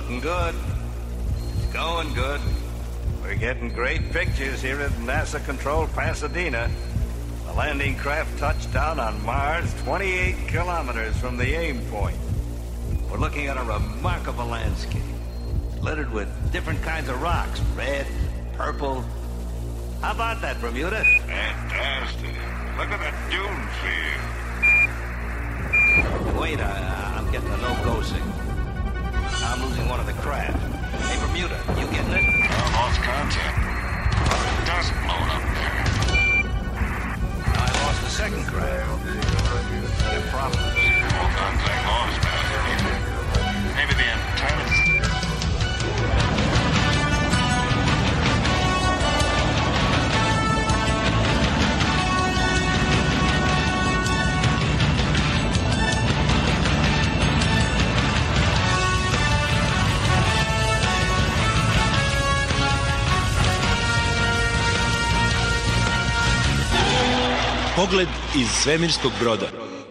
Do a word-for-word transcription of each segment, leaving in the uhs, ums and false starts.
looking good. It's going good. We're getting great pictures here at NASA Control Pasadena. The landing craft touched down on Mars twenty-eight kilometers from the aim point. We're looking at a remarkable landscape, littered with different kinds of rocks, red, purple. How about that, Bermuda? Fantastic. Look at the dune field. Wait, I, I'm getting a no-go signal. I'm losing one of the crafts. Hey, Bermuda, you getting it? I lost contact. Dust blown up there. I lost the second craft. No problem. All contact lost, man. Maybe the antennas. Pogled iz svemirskog broda.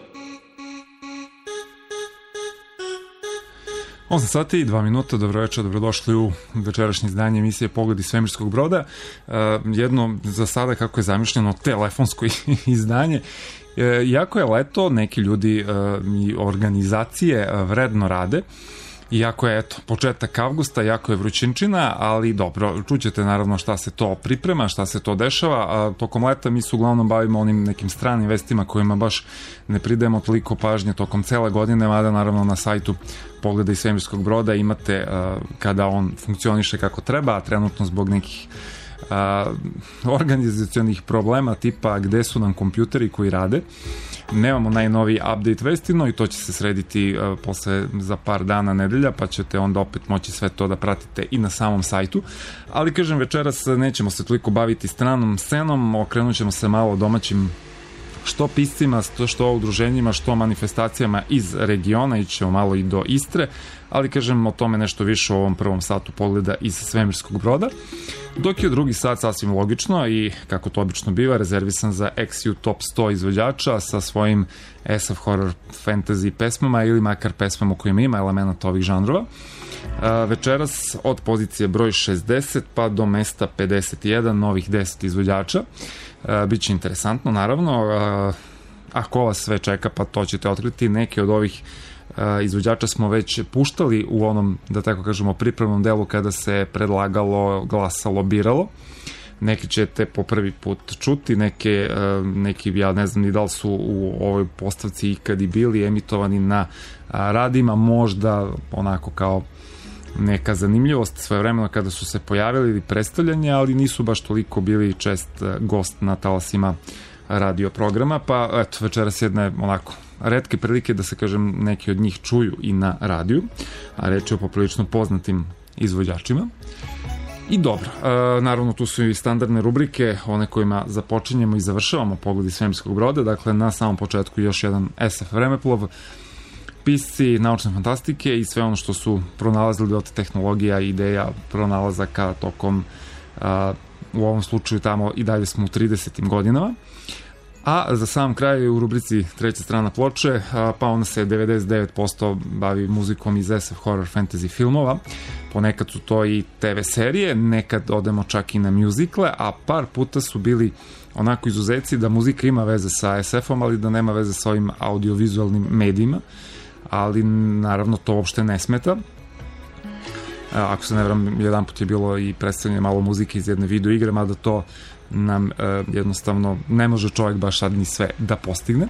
osam sati i dva minuta, dobro večer, dobrodošli u večerašnje izdanje emisije Pogled iz svemirskog broda. Uh, jedno, za sada kako je zamišljeno, telefonsko izdanje. Uh, iako je leto, neki ljudi uh, i organizacije uh, vredno rade. Iako je, eto, početak avgusta, jako je vrućinčina, ali dobro, čućete naravno šta se to priprema, šta se to dešava, a tokom leta mi se uglavnom bavimo onim nekim stranim vestima kojima baš ne pridajemo toliko pažnje tokom cele godine, mada naravno na sajtu Pogleda iz svemirskog broda imate uh, kada on funkcioniše kako treba, a trenutno zbog nekih uh, organizacionih problema tipa gde su nam kompjuteri koji rade, nemamo najnoviji update vestino i to će se srediti uh, posle za par dana, nedelja, pa ćete onda opet moći sve to da pratite i na samom sajtu. Ali kažem, večeras nećemo se toliko baviti stranom scenom, okrenut ćemo se malo domaćim što piscima, što udruženjima, što manifestacijama iz regiona, ićemo malo i do Istre, ali kažem o tome nešto više u ovom prvom satu Pogleda iz svemirskog broda. Dok je drugi sat sasvim logično i kako to obično biva, rezervisan za X U Top sto izvođača sa svojim S F horror fantasy pesmama ili makar pesmama u kojima ima elementa ovih žanrova. Večeras od pozicije broj šezdeset pa do mesta pedeset jedan, novih deset izvođača. Biće interesantno, naravno. Ako vas sve čeka, pa to ćete otkriti. Neke od ovih izvođača smo već puštali u onom, da tako kažemo, pripremnom delu kada se predlagalo, glasalo, biralo. Neki ćete po prvi put čuti, neke, neki, ja ne znam ni da li su u ovoj postavci ikad i bili emitovani na radijima, možda onako kao neka zanimljivost svojevremeno kada su se pojavili ili predstavljanje, ali nisu baš toliko bili čest gost na talasima radio programa, pa eto, večeras jedne onako retke prilike da se, kažem, neki od njih čuju i na radiju, a reč je o poprilično poznatim izvođačima. I dobro, e, naravno tu su i standardne rubrike, one kojima započinjemo i završavamo Pogled iz svemirskog broda, dakle na samom početku još jedan S F vremeplov, pisci naučne fantastike i sve ono što su pronalazili od tehnologija, ideja, pronalazaka tokom, a, u ovom slučaju tamo i dalje smo u tridesetim godinama. A za sam kraj u rubrici treća strana ploče, a, pa ona se devedeset devet posto bavi muzikom iz S F horror fantasy filmova, ponekad su to i T V serije, nekad odemo čak i na mjuzikle, a par puta su bili onako izuzeci da muzika ima veze sa S F-om, ali da nema veze sa ovim audiovizualnim medijima, ali naravno to uopšte ne smeta. Ako se ne vram, jedan put je bilo i predstavljanje malo muzike iz jedne video igre, mada to nam e, jednostavno ne može čovjek baš sad ni sve da postigne.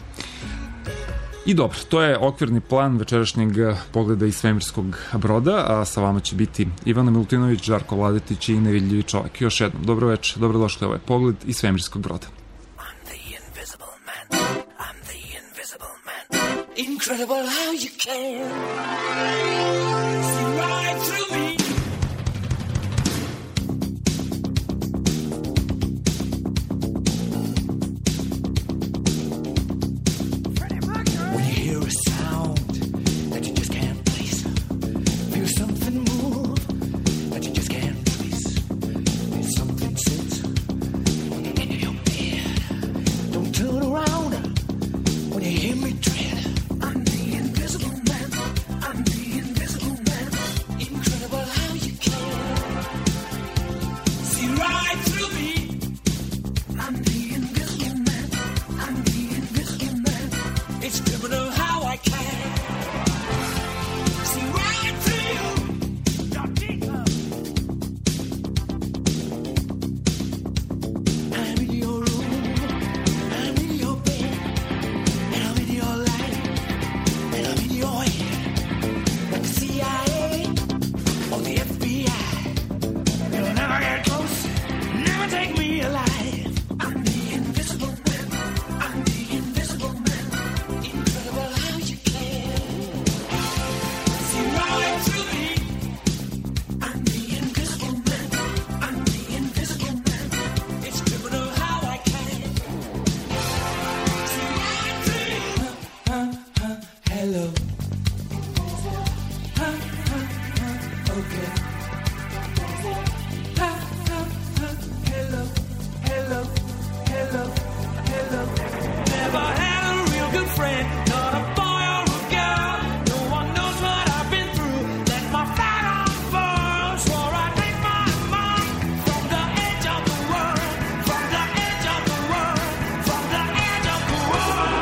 I dobro, to je okvirni plan večerašnjeg Pogleda iz svemirskog broda, a sa vama će biti Ivana Milutinović, Žarko Vladetić i Nevidljivi čovjek. Još jednom, dobro večer, dobrodošli, ovo je Pogled iz svemirskog broda. Incredible how you can see right through me. When you hear a sound that you just can't place, feel something move that you just can't trace, feel something sit in your bed. Don't turn around when you hear me tread. I'm the invisible man. I'm the invisible man. take me alive. I'm the invisible man. I'm the invisible man. Incredible how you can see right through me. I'm the invisible man. I'm the invisible man. It's criminal how I can see right through you. Uh, uh, uh, hello. Uh, uh, uh, okay. Uh, uh, uh, hello, hello, hello, hello. Never had a real good friend, not a boy or a girl. No one knows what I've been through. Let my flag unfurl. Swore I'd make my mark from the edge of the world, from the edge of the world, from the edge of the world.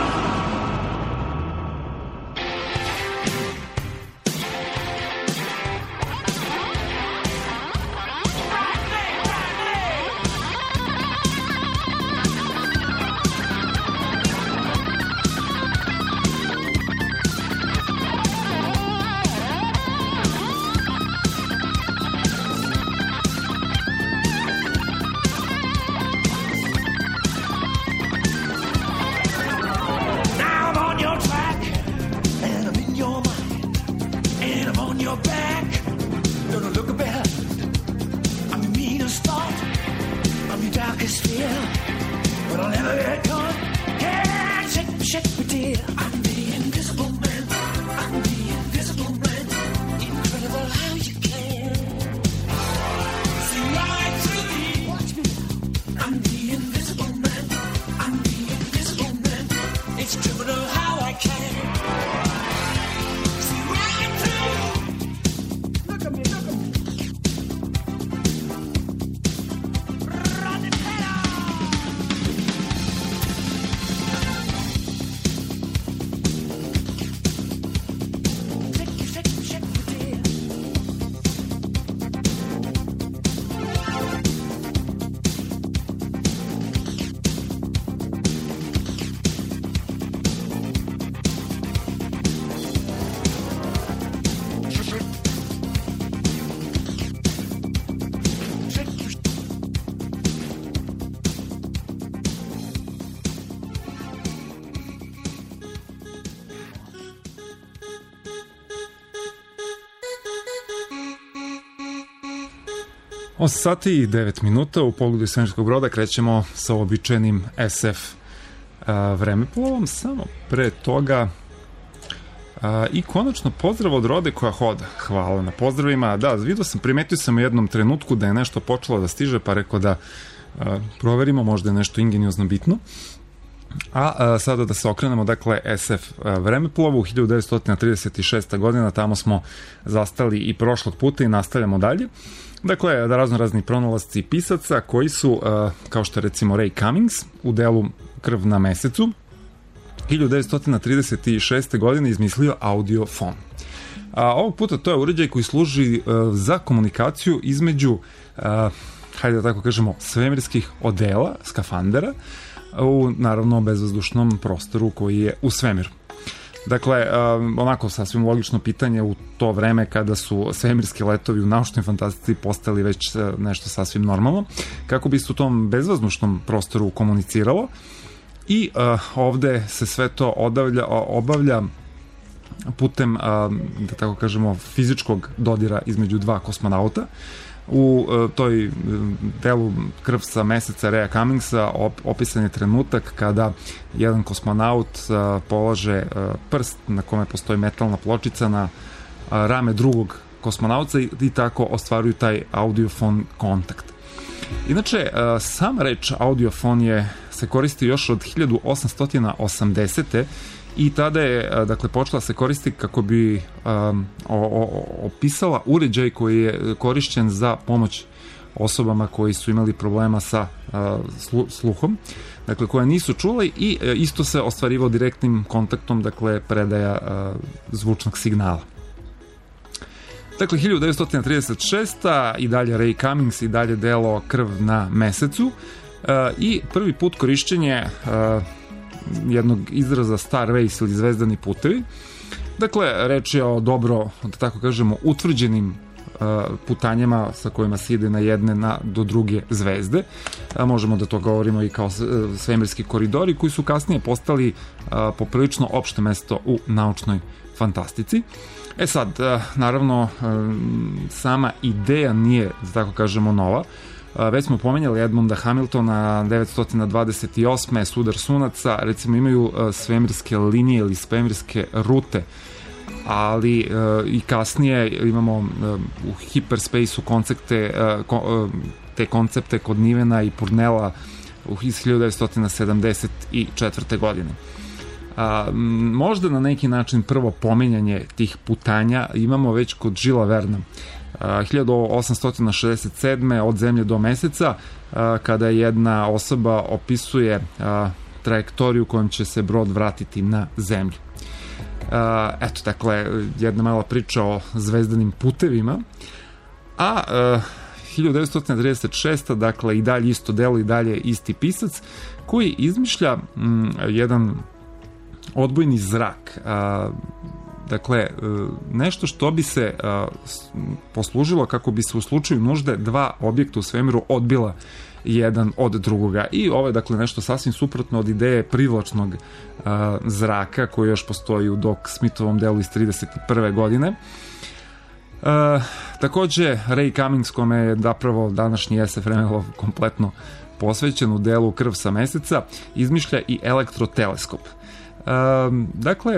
Now I'm on your track, and I'm in your mind, and I'm on your back. Don't look behind. I'm your meanest thought, I'm your darkest fear, but I'll never get caught. Yeah, shake, shake me, dear. I'm the invisible man. I'm the invisible man. Incredible how you can see right through me. Watch me. I'm the invisible man. I'm the invisible man. It's criminal how I can see right through. Look at me, look at me. Run it better. Shake, shake, shake me, dear. osam sati i devet minuta u pogledu svemirskog broda krećemo sa običajnim es ef a, vremeplovom, samo pre toga a, i konačno pozdrav od Rode koja hoda. Hvala na pozdravima. Da, vidio sam, primetio sam u jednom trenutku da je nešto počelo da stiže, pa rekao da a, proverimo, možda je nešto ingeniozno bitno. A, a sada da se okrenemo, dakle, es ef vremeplovu, hiljadu devetsto trideset šesta godina, tamo smo zastali i prošlog puta i nastavljamo dalje. Dakle, da razno razni pronalasci pisaca koji su, a, kao što je recimo Ray Cummings u delu Krv na mesecu, hiljadu devetsto trideset šeste godine izmislio audiofon. A, ovog puta to je uređaj koji služi a, za komunikaciju između, a, hajde da tako kažemo, svemirskih odela, skafandera, u naravno bezvazdušnom prostoru koji je u svemiru. Dakle, onako sasvim logično pitanje u to vreme kada su svemirski letovi u naučnoj fantastici postali već nešto sasvim normalno, kako bi se u tom bezvazdušnom prostoru komuniciralo i uh, ovde se sve to odavlja, obavlja putem, uh, da tako kažemo, fizičkog dodira između dva kosmonauta. U uh, toj delu Krv sa meseca Raya Cummingsa op, opisan je trenutak kada jedan kosmonaut uh, polaže uh, prst na kome postoji metalna pločica na uh, rame drugog kosmonauta i, i tako ostvaruju taj audiofon kontakt. Inače, uh, sama reč audiofon je, se koristi još od hiljadu osamsto osamdesete i tada je, dakle, počela se koristi kako bi um, o, o, opisala uređaj koji je korišćen za pomoć osobama koji su imali problema sa uh, slu, sluhom, dakle, koje nisu čule i uh, isto se ostvarivao direktnim kontaktom, dakle, predaja uh, zvučnog signala. Dakle, hiljadu devetsto trideset šesta i dalje Ray Cummings i dalje delo Krv na mesecu uh, i prvi put korišćenje uh, jednog izraza Starways ili zvezdani putevi. Dakle, reč je o dobro, da tako kažemo, utvrđenim putanjama sa kojima se ide na jedne na, do druge zvezde. Možemo da to govorimo i kao svemirski koridori koji su kasnije postali poprilično opšte mesto u naučnoj fantastici. E sad, naravno, sama ideja nije, da tako kažemo, nova. Već smo pomenjali Edmunda Hamiltona, devetsto dvadeset osme sudar sunaca, recimo imaju svemirske linije ili svemirske rute, ali e, i kasnije imamo e, u Hyperspace-u koncepte, e, ko, e, te koncepte kod Nivena i Purnella iz hiljadu devetsto sedamdeset četvrte. godine. A, možda na neki način prvo pomenjanje tih putanja imamo već kod Žila Verna. A, hiljadu osamsto šezdeset sedme. od Zemlje do Meseca, a, kada jedna osoba opisuje a, trajektoriju kojom će se brod vratiti na Zemlju. Uh, eto, dakle, jedna mala priča o zvezdanim putevima. A uh, hiljadu devetsto trideset šeste. dakle, i dalje isto delo, i dalje isti pisac, koji izmišlja um, jedan odbojni zrak. Uh, dakle, uh, nešto što bi se uh, poslužilo kako bi se u slučaju nužde dva objekta u svemiru odbila jedan od drugoga. I ovo je, dakle, nešto sasvim suprotno od ideje privlačnog uh, zraka koji još postoji u Doc Smithovom delu iz trideset prve. godine. Uh, takođe, Ray Cummings, kome je zapravo današnji S F vremenolov kompletno posvećen u delu Krv sa Meseca, izmišlja i elektroteleskop. Uh, dakle,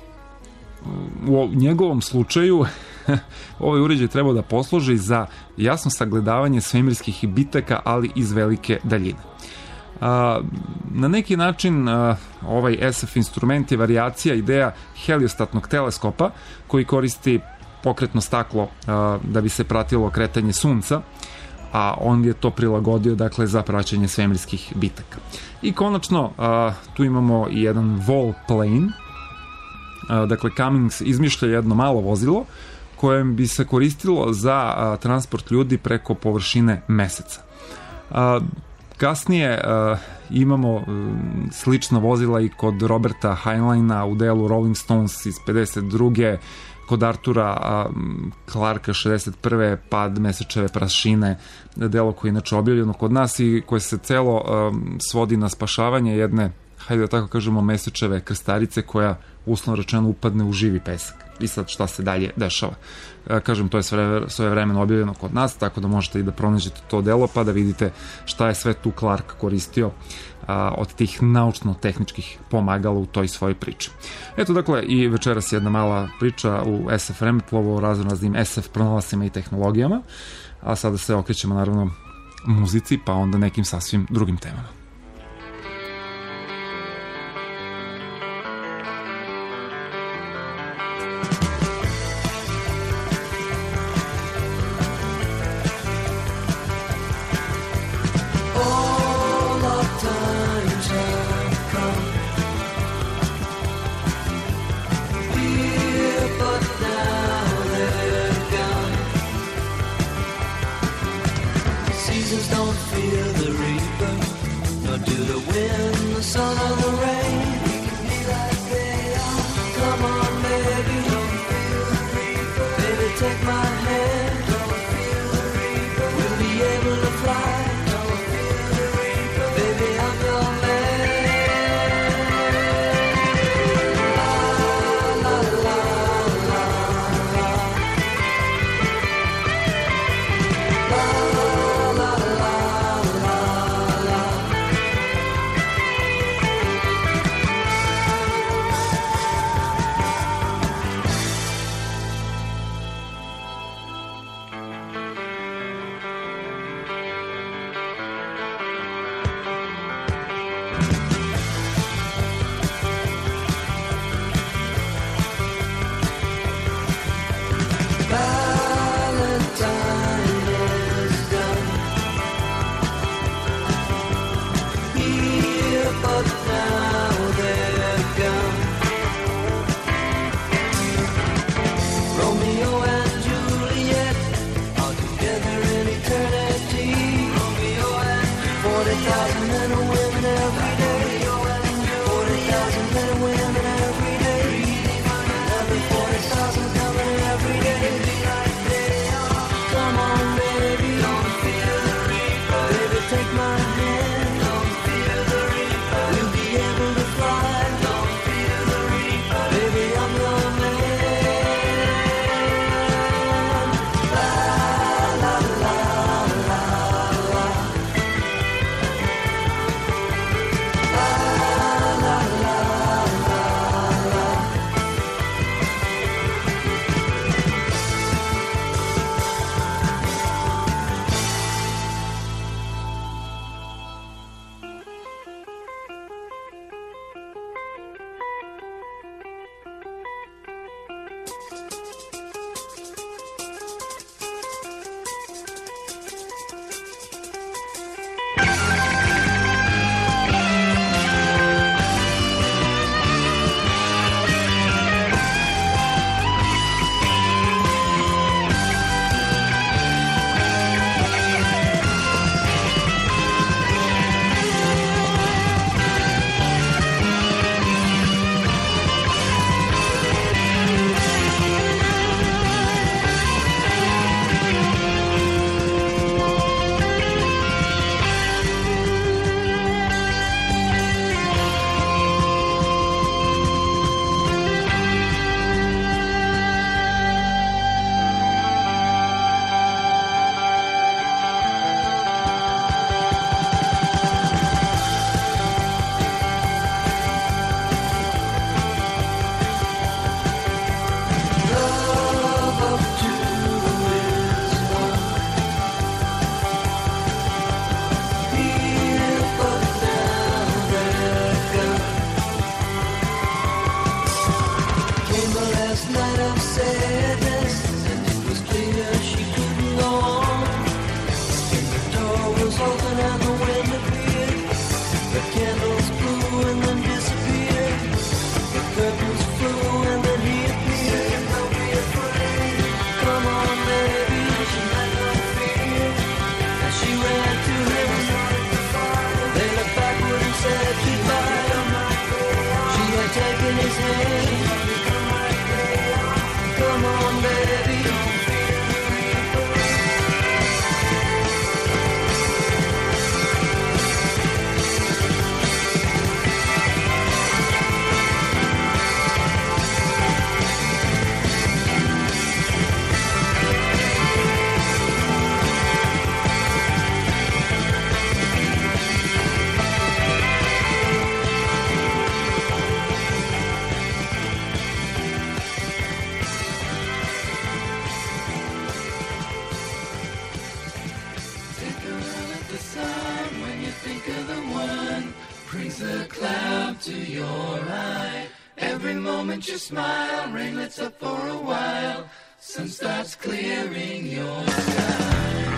u njegovom slučaju ovaj uređaj treba da posluži za jasno sagledavanje svemirskih bitaka, ali iz velike daljine. A, na neki način a, ovaj S F instrument je varijacija ideja heliostatnog teleskopa koji koristi pokretno staklo a, da bi se pratilo kretanje sunca, a on je to prilagodio, dakle, za praćenje svemirskih bitaka. I konačno, a, tu imamo i jedan vol plane. A, dakle, Cummings izmišlja jedno malo vozilo kojem bi se koristilo za a, transport ljudi preko površine Meseca. A, kasnije a, imamo a, slična vozila i kod Roberta Heinleina u delu Rolling Stones iz pedeset druge. Kod Artura a, Clarka šezdeset prve. Pad mesečeve prašine, delo koje je inače objavljeno kod nas i koje se celo a, svodi na spašavanje jedne, hajde da tako kažemo, mesečeve krstarice koja uslovno rečeno upadne u živi pesak. I sad šta se dalje dešava. E, kažem, to je sve, sve vremeno objavljeno kod nas, tako da možete i da pronađete to delo pa da vidite šta je sve tu Clark koristio a, od tih naučno-tehničkih pomagala u toj svojoj priči. Eto, dakle, i večeras jedna mala priča u S F vremenoplovu o raznoraznim S F pronalascima i tehnologijama, a sada se okrećemo naravno muzici, pa onda nekim sasvim drugim temama. cloud to your eye. Every moment you smile, ringlets up for a while. Sun starts clearing your sky.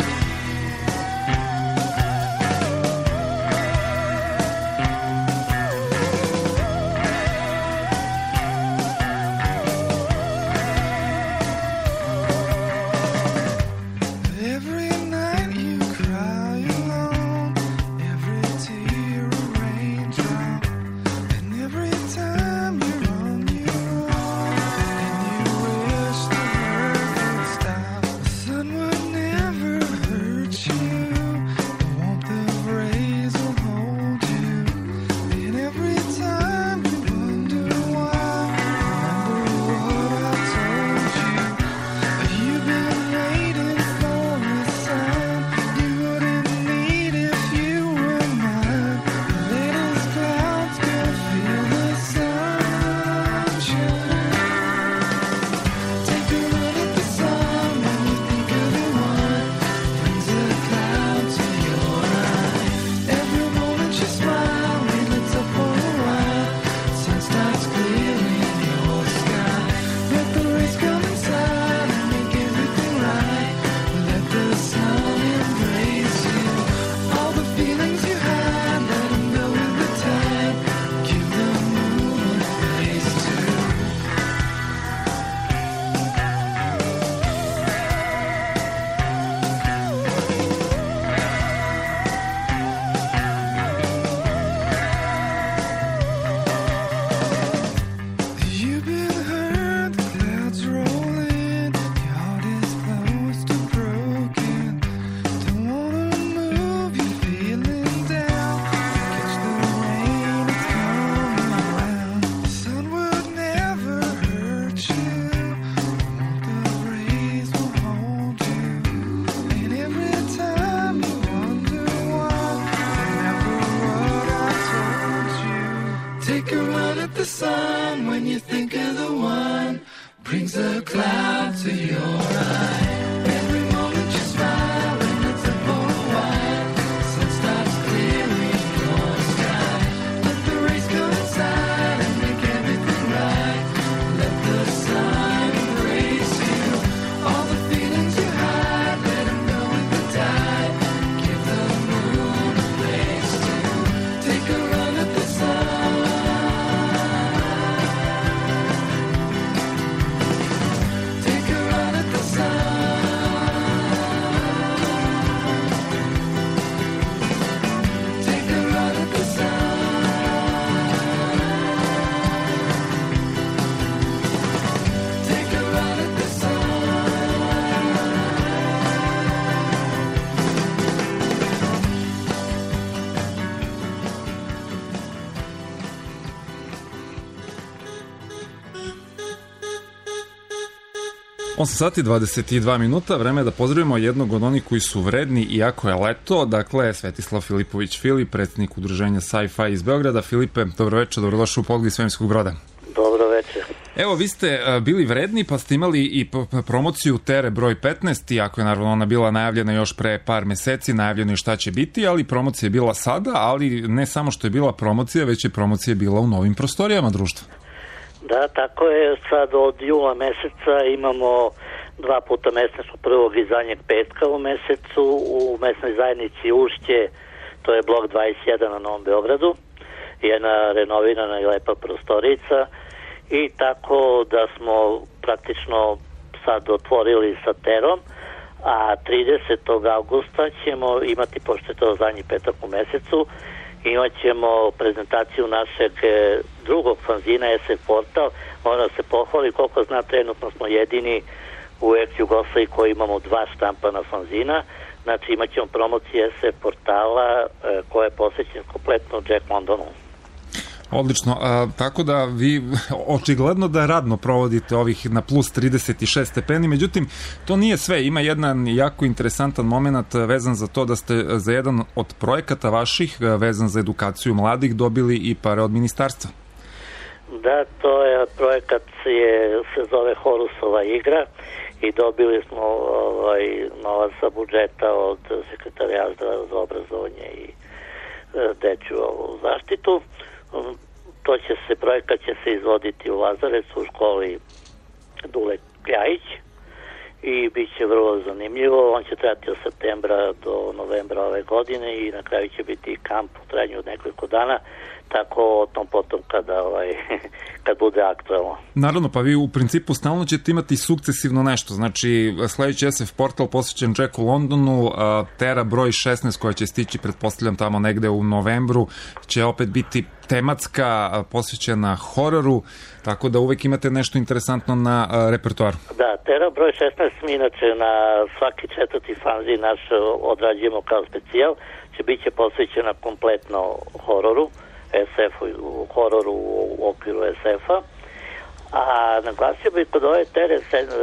osam sati dvadeset dva minuta, vreme je da pozdravimo jednog od onih koji su vredni iako je leto, dakle Svetislav Filipović Filip, predsjednik udruženja Sci-Fi iz Beograda. Filipe, dobroveče, dobrodošli u Pogled iz svemirskog broda. Dobro večer. Evo, vi ste bili vredni pa ste imali i promociju Tere broj petnaest, iako je naravno ona bila najavljena još pre par meseci, najavljeno je šta će biti, ali promocija je bila sada, ali ne samo što je bila promocija, već je promocija bila u novim prostorijama društva. Da, tako je, sad od jula meseca imamo dva puta mesečno, prvog i zadnjeg petka u mesecu u mesnoj zajednici Ušće, to je blok dvadeset jedan na Novom Beogradu, jedna renovirana i lepa prostorica i tako da smo praktično sad otvorili sa Terom, a tridesetog avgusta ćemo imati, pošto je to zadnji petak u mesecu, imat ćemo prezentaciju našeg drugog fanzina S F Portal. Ona se pohvali, koliko zna, trenutno smo jedini u ex-Jugoslaviji koji imamo dva štampana fanzina. Znači imat ćemo promociju S F Portala koja je posvećena kompletno Jack Londonu. Odlično, a, tako da vi očigledno da radno provodite ovih na plus trideset šest stepeni, međutim to nije sve, ima jedan jako interesantan moment vezan za to da ste za jedan od projekata vaših vezan za edukaciju mladih dobili i pare od ministarstva. Da, to je projekat je, se zove Horusova igra i dobili smo ovaj, novac sa budžeta od sekretarijata za obrazovanje i dečju ovu zaštitu. To će se, projekat će se izvoditi u Lazarecu u školi Dule Kljajić i bit će vrlo zanimljivo. On će trajati od septembra do novembra ove godine i na kraju će biti kamp u trajanju od nekoliko dana, tako o tom potom kada, ovaj, kad bude aktuelno. Naravno, pa vi u principu stalno ćete imati sukcesivno nešto, znači sledeći S F portal posvećen Jacku Londonu, Tera broj šesnaest koja će stići, pretpostavljam tamo negde u novembru, će opet biti tematska, posvećena hororu, tako da uvek imate nešto interesantno na repertoaru. Da, Tera broj šesnaest mi inače na svaki četvrti fanzin naš odrađujemo kao specijal, će biti posvećena kompletno hororu, S F-u, hororu u okviru S F-a. A naglasio bih kod ove Tere,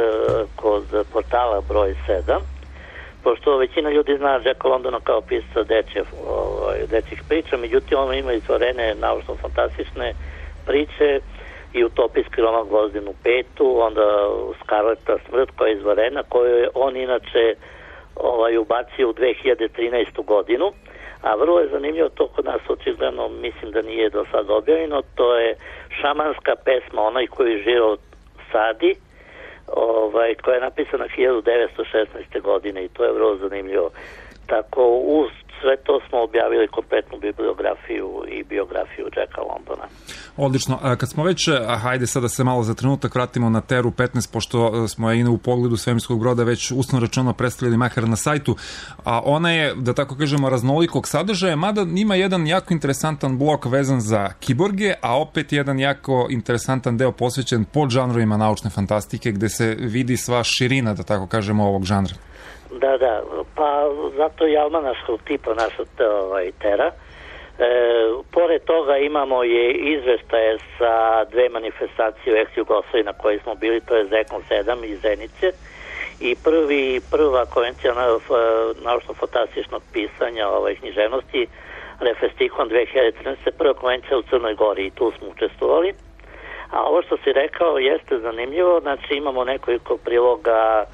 kod portala broj sedam, pošto većina ljudi zna Jacka Londona kao pisca dečje, ovaj, dečjih priča, međutim on ima izvorene naučno-fantastične priče i utopijski roman Gvozdenu petu, onda Skarleta smrt koja je izvorena, koju je on inače ovaj, ubacio u dve hiljade trinaestu godinu. A vrlo je zanimljivo, to kod nas očigledno mislim da nije do sad objavljeno, to je šamanska pesma, onaj koji žiro sadi, ovaj, koja je napisana hiljadu devetsto šesnaeste. godine i to je vrlo zanimljivo. Tako uz sve to smo objavili kompletnu bibliografiju i biografiju Jacka Londona. Odlično. A kad smo već, a hajde sada se malo za trenutak vratimo na Teru petnaest, pošto smo je i u pogledu svemirskog broda već uslovno rečeno predstavili makar na sajtu, a ona je, da tako kažemo, raznolikog sadržaja, mada ima jedan jako interesantan blok vezan za kiborge, a opet jedan jako interesantan deo posvećen podžanrovima naučne fantastike, gde se vidi sva širina, da tako kažemo, ovog žanra. Da, da, pa zato je almanaškog tipa naša ovaj, Tera. E, pored toga imamo je izveštaje sa dve manifestacije u ex-Jugoslaviji na kojoj smo bili, to je Zekon sedam iz Zenice i prvi, prva konvencija na, naučno-fantastičnog pisanja ovaj, književnosti Refestikon dve hiljade trinaeste. prva konvencija u Crnoj Gori i tu smo učestvovali. A ovo što si rekao jeste zanimljivo, znači imamo nekoliko priloga,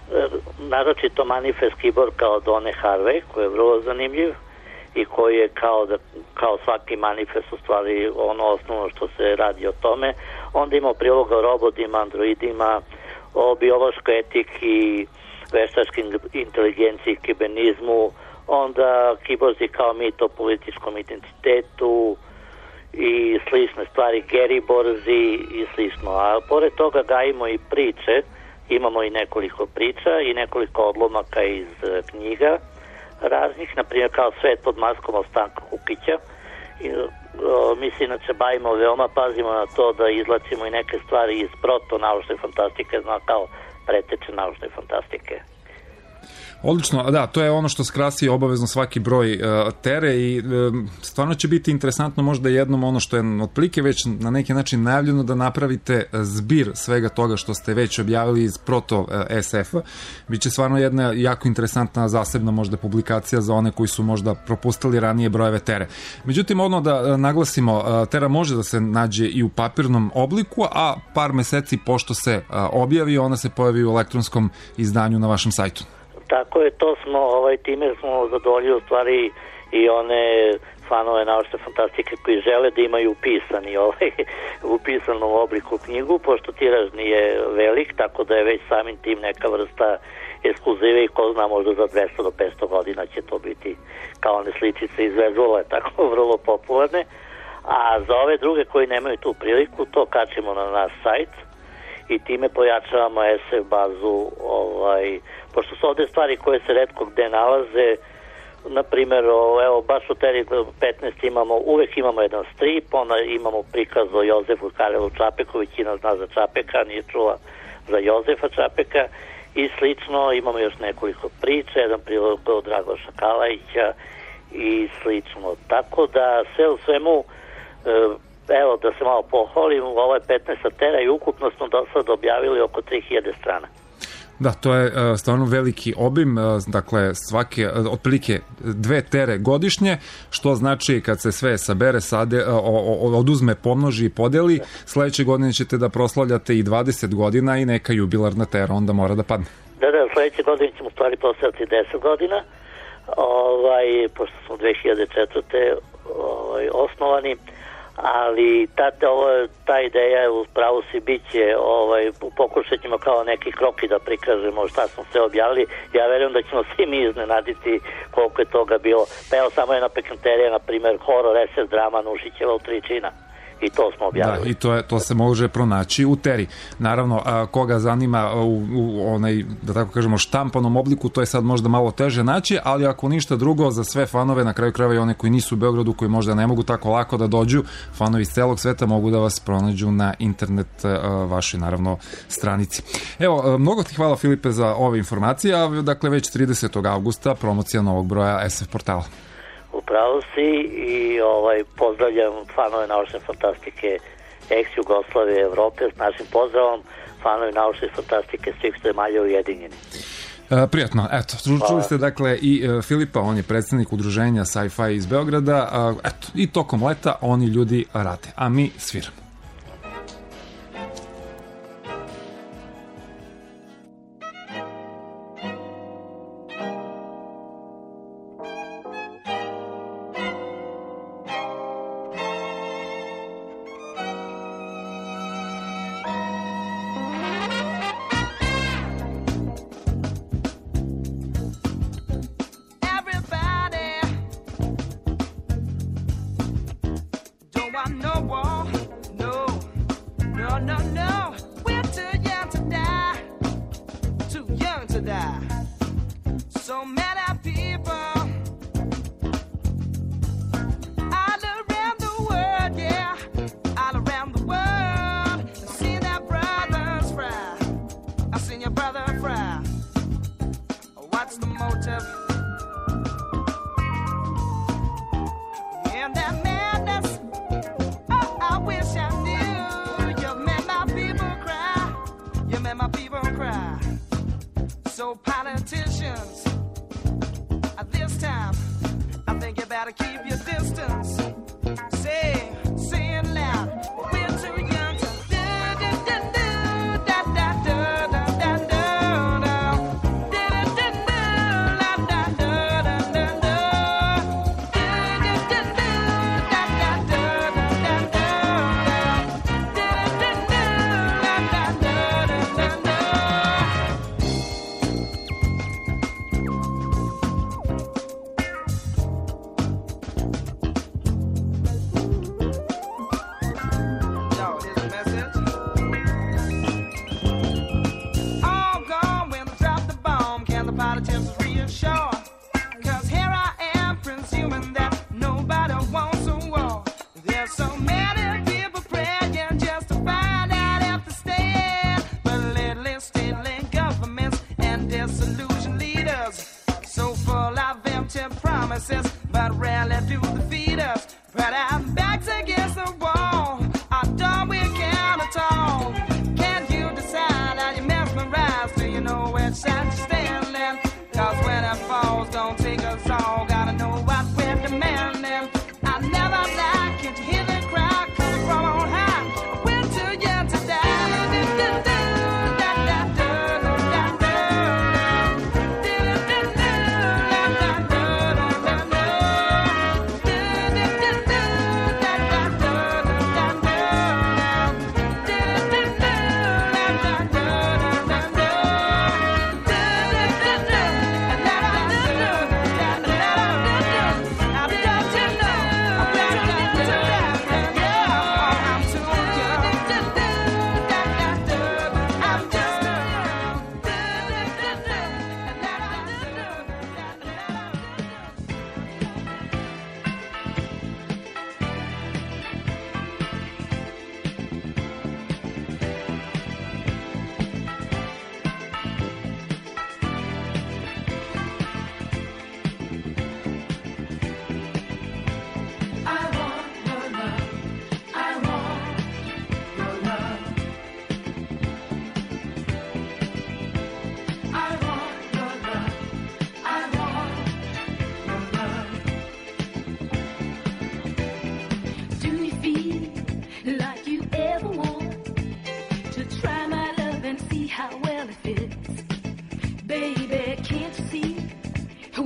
naročito manifest kiborga od One Harvey, koji je vrlo zanimljiv i koji je kao, da, kao svaki manifest u stvari ono osnovno što se radi o tome. Onda imamo priloga o robotima, androidima, o biološkoj etiki, veštačkoj inteligenciji, kibernizmu, onda kiborzi kao mit o političkom identitetu i slične stvari, geriborzi i slično. A pored toga gajimo i priče, imamo i nekoliko priča i nekoliko odlomaka iz knjiga raznih, na primjer kao Svet pod maskom od Stanka Kukića. I, o, mi se inače bavimo, veoma pazimo na to da izlacimo i neke stvari iz proto-naučne fantastike, zna kao preteče naučne fantastike. Odlično, da, to je ono što skrasi obavezno svaki broj uh, Tere i uh, stvarno će biti interesantno možda jednom ono što je otprilike već na neki način najavljeno, da napravite zbir svega toga što ste već objavili iz proto uh, S F-a. Biće stvarno jedna jako interesantna zasebna možda publikacija za one koji su možda propustili ranije brojeve Tere. Međutim, ono da uh, naglasimo, uh, Tera može da se nađe i u papirnom obliku, a par meseci pošto se uh, objavi, ona se pojavi u elektronskom izdanju na vašem sajtu. Tako je, to smo, ovaj, time smo zadovoljili u stvari i one fanove naučne fantastike koji žele da imaju upisani, ovaj, u pisanom obliku knjigu, pošto tiraž nije velik, tako da je već samim tim neka vrsta ekskluzive i ko zna možda za dvesta do petsto godina će to biti kao one sličice iz Vezula, tako vrlo popularne. A za ove druge koji nemaju tu priliku, to kačimo na naš sajt i time pojačavamo S F bazu, ovaj, pošto su ovde stvari koje se retko gde nalaze, na primjer, evo, baš u Teri petnaest imamo, uvek imamo jedan strip, onda imamo prikaz o Jozefu Karelu Čapeku, većina zna za Čapeka, nije čula za Jozefa Čapeka i slično, imamo još nekoliko priča, jedan prilog od Dragoša Kalajića i slično, tako da sve u svemu, evo, da se malo pohvalim, ovo je petnaesta Tera i ukupno smo do sad objavili oko tri hiljade strana. Da, to je uh, stvarno veliki obim, uh, dakle svake, uh, otprilike dve tere godišnje, što znači kad se sve sabere, sade, uh, o, o, oduzme, pomnoži i podeli, sledeće godine ćete da proslavljate i dvadeset godina i neka jubilarna tera onda mora da padne. Da, da, sledeće godine ćemo u stvari proslavljati deset godina, ovaj, pošto smo dve hiljade četvrte ovaj, osnovani, ali ta, ovo, ta ideja je u pravu si biće, ovaj, pokušat ćemo kao neki kroki da prikažemo šta smo sve objavili. Ja verujem da ćemo svi mi iznenaditi koliko je toga bilo. Pa evo samo jedna pekanterija, na primjer horor es es drama Nušićeva u tri čina. I to smo objavili. Da, i to, je, to se može pronaći u Teri. Naravno, a, koga zanima u, u onaj, da tako kažemo, štampanom obliku, to je sad možda malo teže naći, ali ako ništa drugo, za sve fanove, na kraju krajeva i one koji nisu u Beogradu, koji možda ne mogu tako lako da dođu, fanovi iz celog sveta mogu da vas pronađu na internet a, vašoj, naravno, stranici. Evo, a, mnogo ti hvala, Filipe, za ove informacije, a dakle već tridesetog avgusta promocija novog broja es ef portala. Upravo si i ovaj, pozdravljam fanove naučne fantastike ex-Jugoslavije, Evrope s našim pozdravom, fanovi naučne fantastike svih zemalja ujedinjeni. E, prijatno, eto, čuli ste dakle i e, Filipa, on je predstavnik udruženja Sci-Fi iz Beograda, a, eto, i tokom leta oni ljudi rade, a mi sviramo.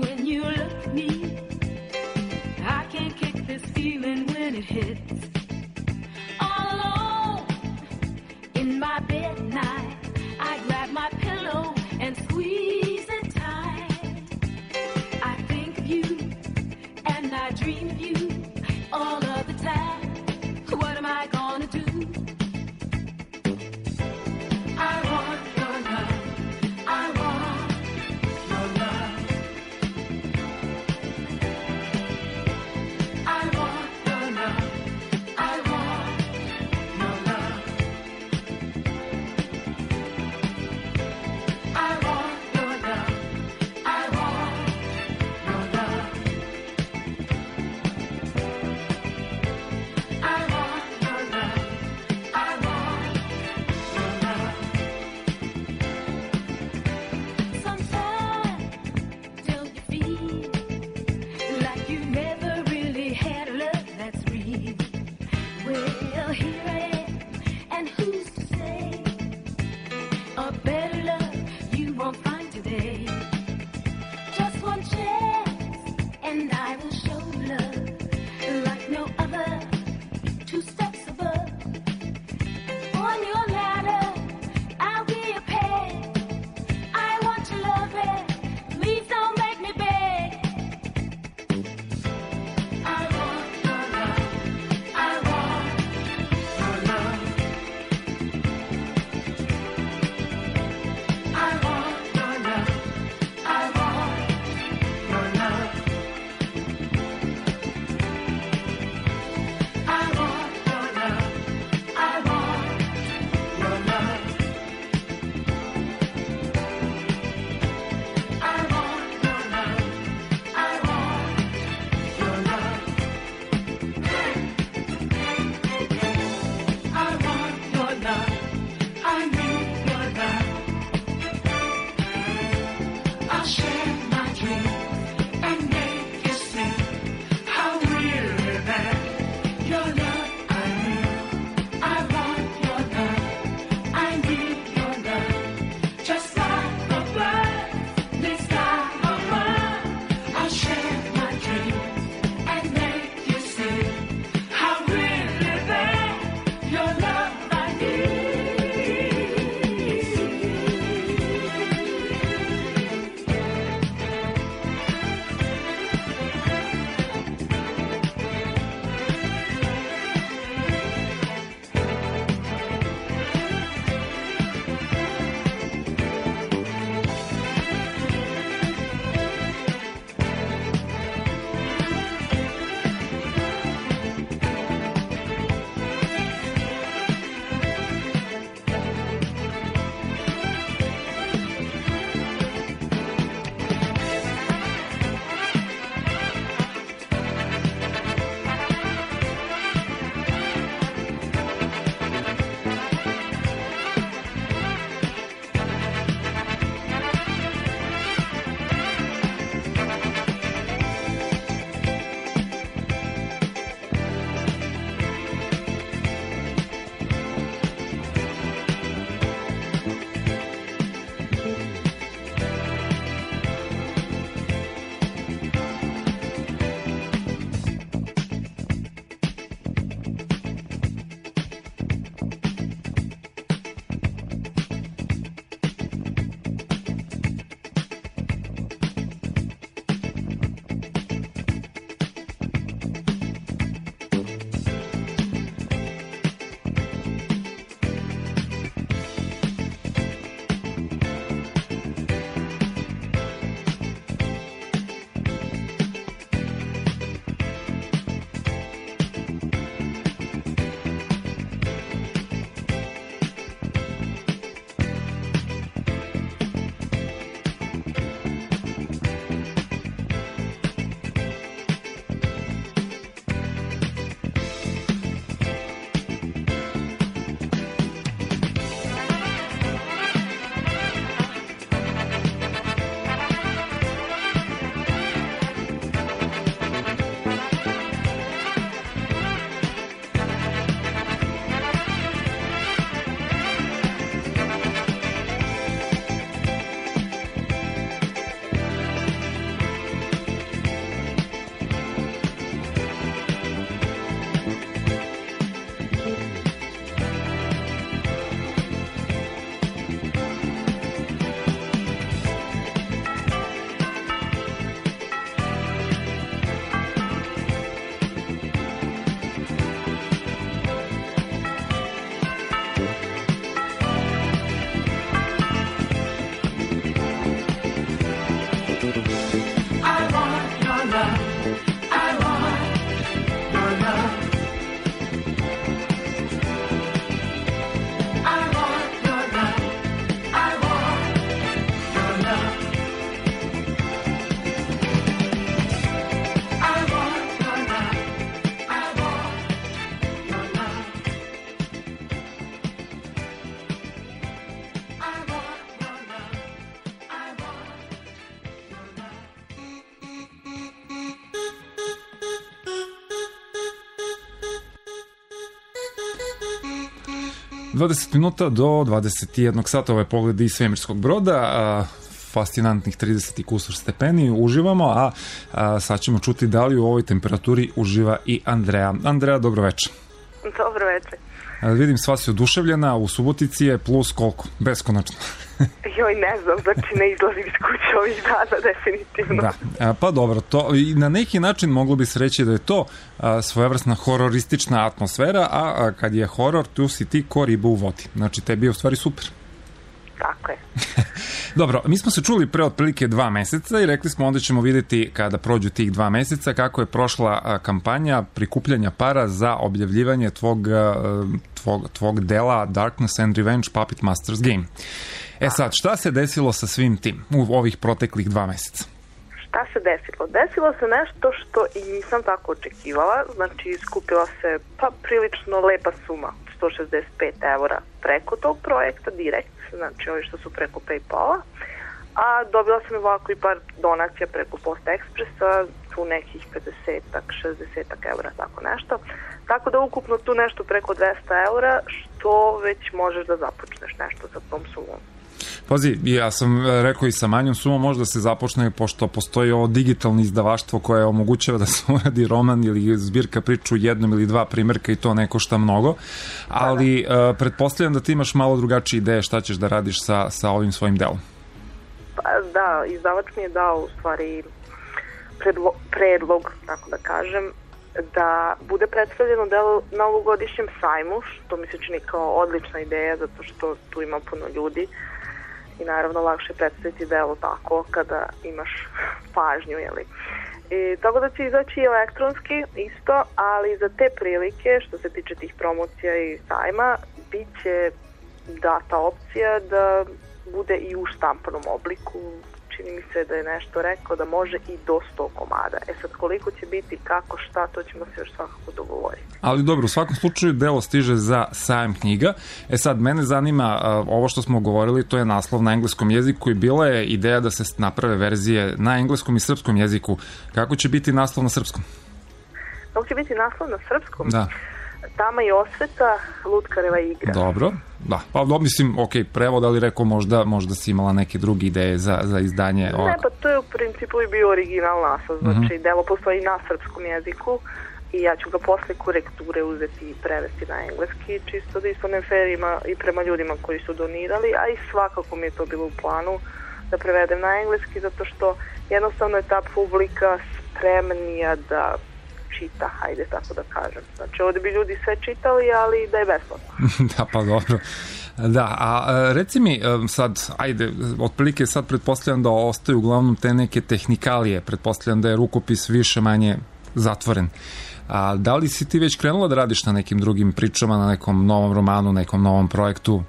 when it hits. dvadeset minuta do dvadeset jedan sata, ovaj pogled iz svemirskog broda, a, fascinantnih trideset i kusur stepeni, uživamo, a, a sad ćemo čuti da li u ovoj temperaturi uživa i Andreja. Andreja, dobro večer. Dobro večer. A, vidim, sva si oduševljena, u Subotici je plus koliko? Beskonačno. Joj, ne znam, znači ne izlazim iz kuće ovih dana, definitivno. Da, a, pa dobro, to, i na neki način moglo bi se reći da je to a, svojevrsna hororistična atmosfera, a, a kad je horor, tu si ti ko riba u vodi. Znači, tebi je u stvari super. Tako je. Dobro, mi smo se čuli pre otprilike dva meseca i rekli smo onda ćemo vidjeti kada prođu tih dva meseca kako je prošla a, kampanja prikupljanja para za objavljivanje tvog, a, tvog, tvog dela Darkness and Revenge Puppet Masters Game. E sad, šta se desilo sa svim tim u ovih proteklih dva meseca? Šta se desilo? Desilo se nešto što i nisam tako očekivala, znači skupila se pa prilično lepa suma, sto šezdeset pet eura preko tog projekta direkt, znači ovi što su preko PayPala, a dobila sam ovako i par donacija preko Post Expressa, tu nekih pedeset, šezdeset eura, tako nešto. Tako da ukupno tu nešto preko dvesta eura, što već možeš da započneš nešto sa tom sumom. Pazi, ja sam rekao i sa manjom sumom možda se započne, pošto postoji ovo digitalno izdavaštvo koje omogućava da se uradi roman ili zbirka priču jednom ili dva primjerka i to ne košta mnogo, ali uh, pretpostavljam da ti imaš malo drugačije ideje šta ćeš da radiš sa, sa ovim svojim delom. Pa da, izdavač mi je dao u stvari predlo, predlog, tako da kažem, da bude predstavljeno delo na ovogodišnjem sajmu, što mi se čini kao odlična ideja, zato što tu ima puno ljudi i naravno lakše predstaviti delo tako kada imaš pažnju, jeli. I, tako da će izaći elektronski isto, ali za te prilike, što se tiče tih promocija i sajma, bit će data opcija da bude i u štampanom obliku. Čini mi se da je nešto rekao da može i do sto komada. E sad koliko će biti, kako, šta, to ćemo se još svakako dogovoriti. Ali dobro, u svakom slučaju delo stiže za sajam knjiga. E sad, mene zanima, ovo što smo govorili, to je naslov na engleskom jeziku i bila je ideja da se naprave verzije na engleskom i srpskom jeziku. Kako će biti naslov na srpskom? Kako će biti naslov na srpskom? Da. Tama i osveta, Lutkareva igra. Dobro, da. Pa do, mislim, ok, prevod, ali rekao možda, možda si imala neke druge ideje za, za izdanje. Ne, ovako. pa to je u principu i bio original naslov, znači mm-hmm. delo postoji na srpskom jeziku i ja ću ga posle korekture uzeti i prevesti na engleski, čisto da isto ne ferima i prema ljudima koji su donirali, a i svakako mi je to bilo u planu da prevedem na engleski, zato što jednostavno je ta publika spremnija da čita, hajde tako da kažem. Znači, ovdje bi ljudi sve čitali, ali da je besplatno. Da, pa dobro. Da, a reci mi sad, ajde, otprilike sad pretpostavljam da ostaju uglavnom te neke tehnikalije, pretpostavljam da je rukopis više manje zatvoren. A da li si ti već krenula da radiš na nekim drugim pričama, na nekom novom romanu, nekom novom projektu?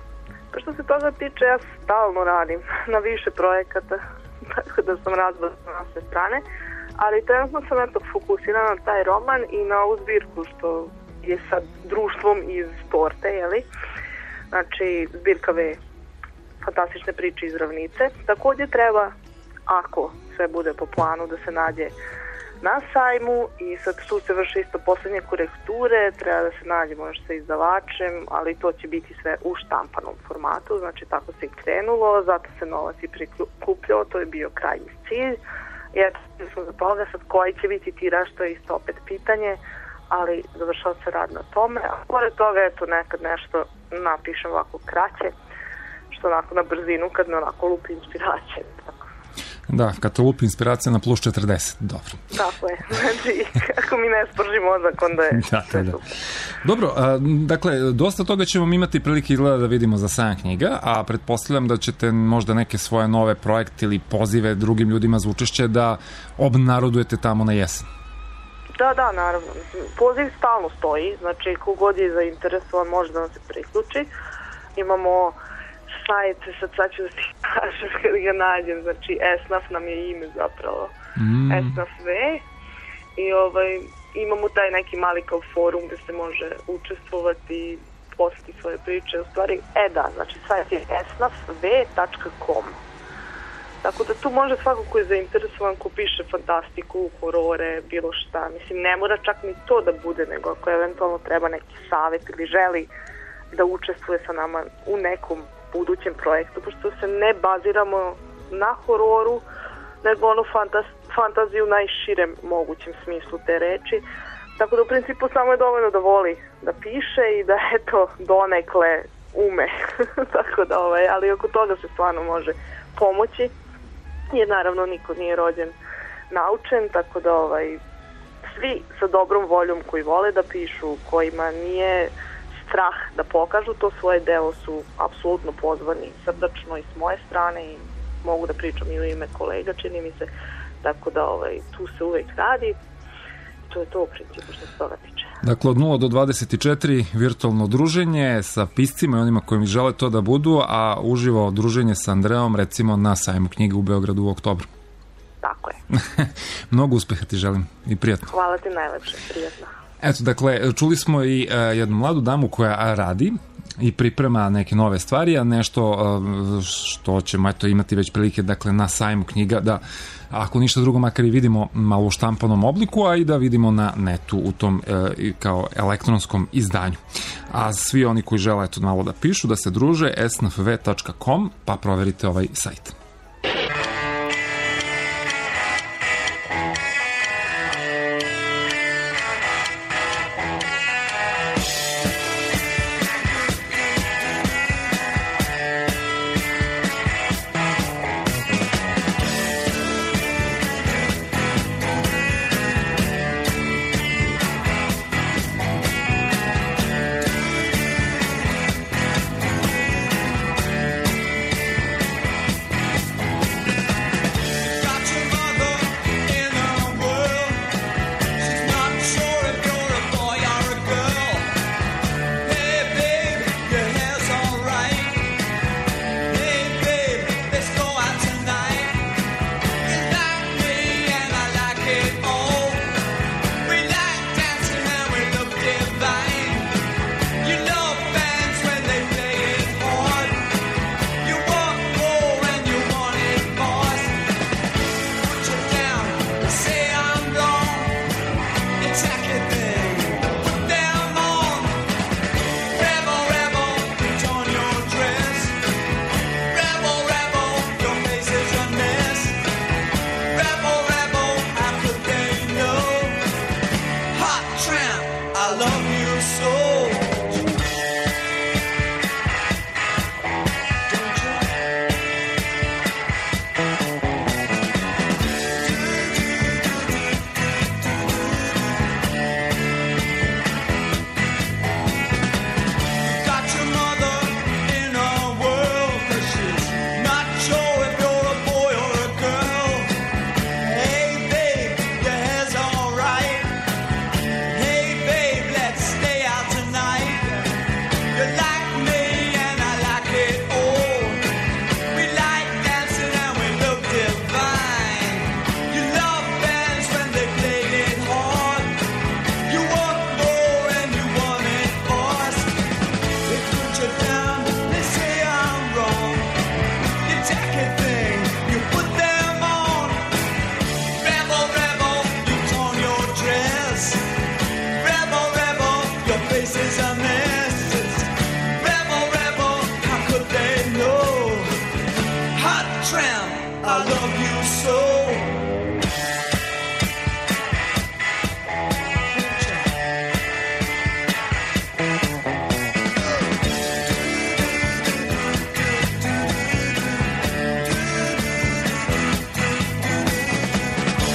Pa što se toga tiče, ja stalno radim na više projekata, tako da sam razbacana na sve strane. Ali trenutno sam eto fokusirana na taj roman i na ovu zbirku što je sa društvom iz Porte, jeli? Znači, zbirka V, fantastične priče iz Ravnice. Također treba, ako sve bude po planu, da se nađe na sajmu i sad tu se vrši isto posljednje korekture, treba da se nađe možda sa izdavačem, ali to će biti sve u štampanom formatu, znači tako se i krenulo, zato se novac i prikupljao, to je bio krajnji cilj. Ja sam za toga, sad koji će biti tiraž, to je isto opet pitanje, ali završao se rad na tome, a pored toga eto nekad nešto napišem ovako kraće, što onako na brzinu kad me onako lupi inspiracije. Tako. Da, kad te lupi inspiracija na plus četrdeset, dobro. Tako je, znači kako mi ne sprži mozak, onda je da, da, da. Dobro, a, dakle, dosta toga ćemo imati prilike izgleda da vidimo za sajam knjiga, a pretpostavljam da ćete možda neke svoje nove projekte ili pozive drugim ljudima za učešće da obnarodujete tamo na jesen. Da, da, naravno. Poziv stalno stoji, znači kogod je zainteresovan može da nam se priključi. Imamo sajt, sad sad ću da ti kažem kada ga nađem, znači Esnaf nam je ime zapravo, mm. Esnaf V, i ovaj, imamo taj neki mali kao forum gde se može učestvovati, postati svoje priče, u stvari, e da, znači sajt je esnaf v tačka com. Tako da tu može svako ko je zainteresovan, ko piše fantastiku, horore, bilo šta. Mislim, ne mora čak ni to da bude, nego ako eventualno treba neki savjet ili želi da učestvuje sa nama u nekom budućem projektu, pošto se ne baziramo na hororu, nego ono fantaz, fantaziju u najširem mogućem smislu te reči. Tako da u principu samo je dovoljno da voli da piše i da eto donekle ume. Tako da ovaj, ali oko toga se stvarno može pomoći. Jer naravno niko nije rođen naučen, tako da ovaj svi sa dobrom voljom koji vole da pišu, kojima nije strah da pokažu to svoje delo su apsolutno pozvani srdačno i s moje strane i mogu da pričam i u ime kolega, čini mi se, tako da ovaj, tu se uvek radi. To je to u principu što se toga tiče. Dakle, od nula do dvadeset četiri virtualno druženje sa piscima i onima koji mi žele to da budu, a uživo druženje sa Andreom recimo na sajmu knjige u Beogradu u oktobru. Tako je. Mnogo uspeha ti želim i prijatno. Hvala ti najlepše, prijatno. Eto, dakle, čuli smo i uh, jednu mladu damu koja radi i priprema neke nove stvari, a nešto uh, što ćemo eto, imati već prilike dakle, na sajmu knjiga da, ako ništa drugo, makar i vidimo malo u štampanom obliku, a i da vidimo na netu u tom uh, kao elektronskom izdanju. A svi oni koji žele eto, malo da pišu, da se druže, s n f v tačka com, pa proverite ovaj sajt.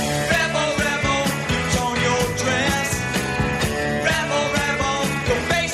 Your face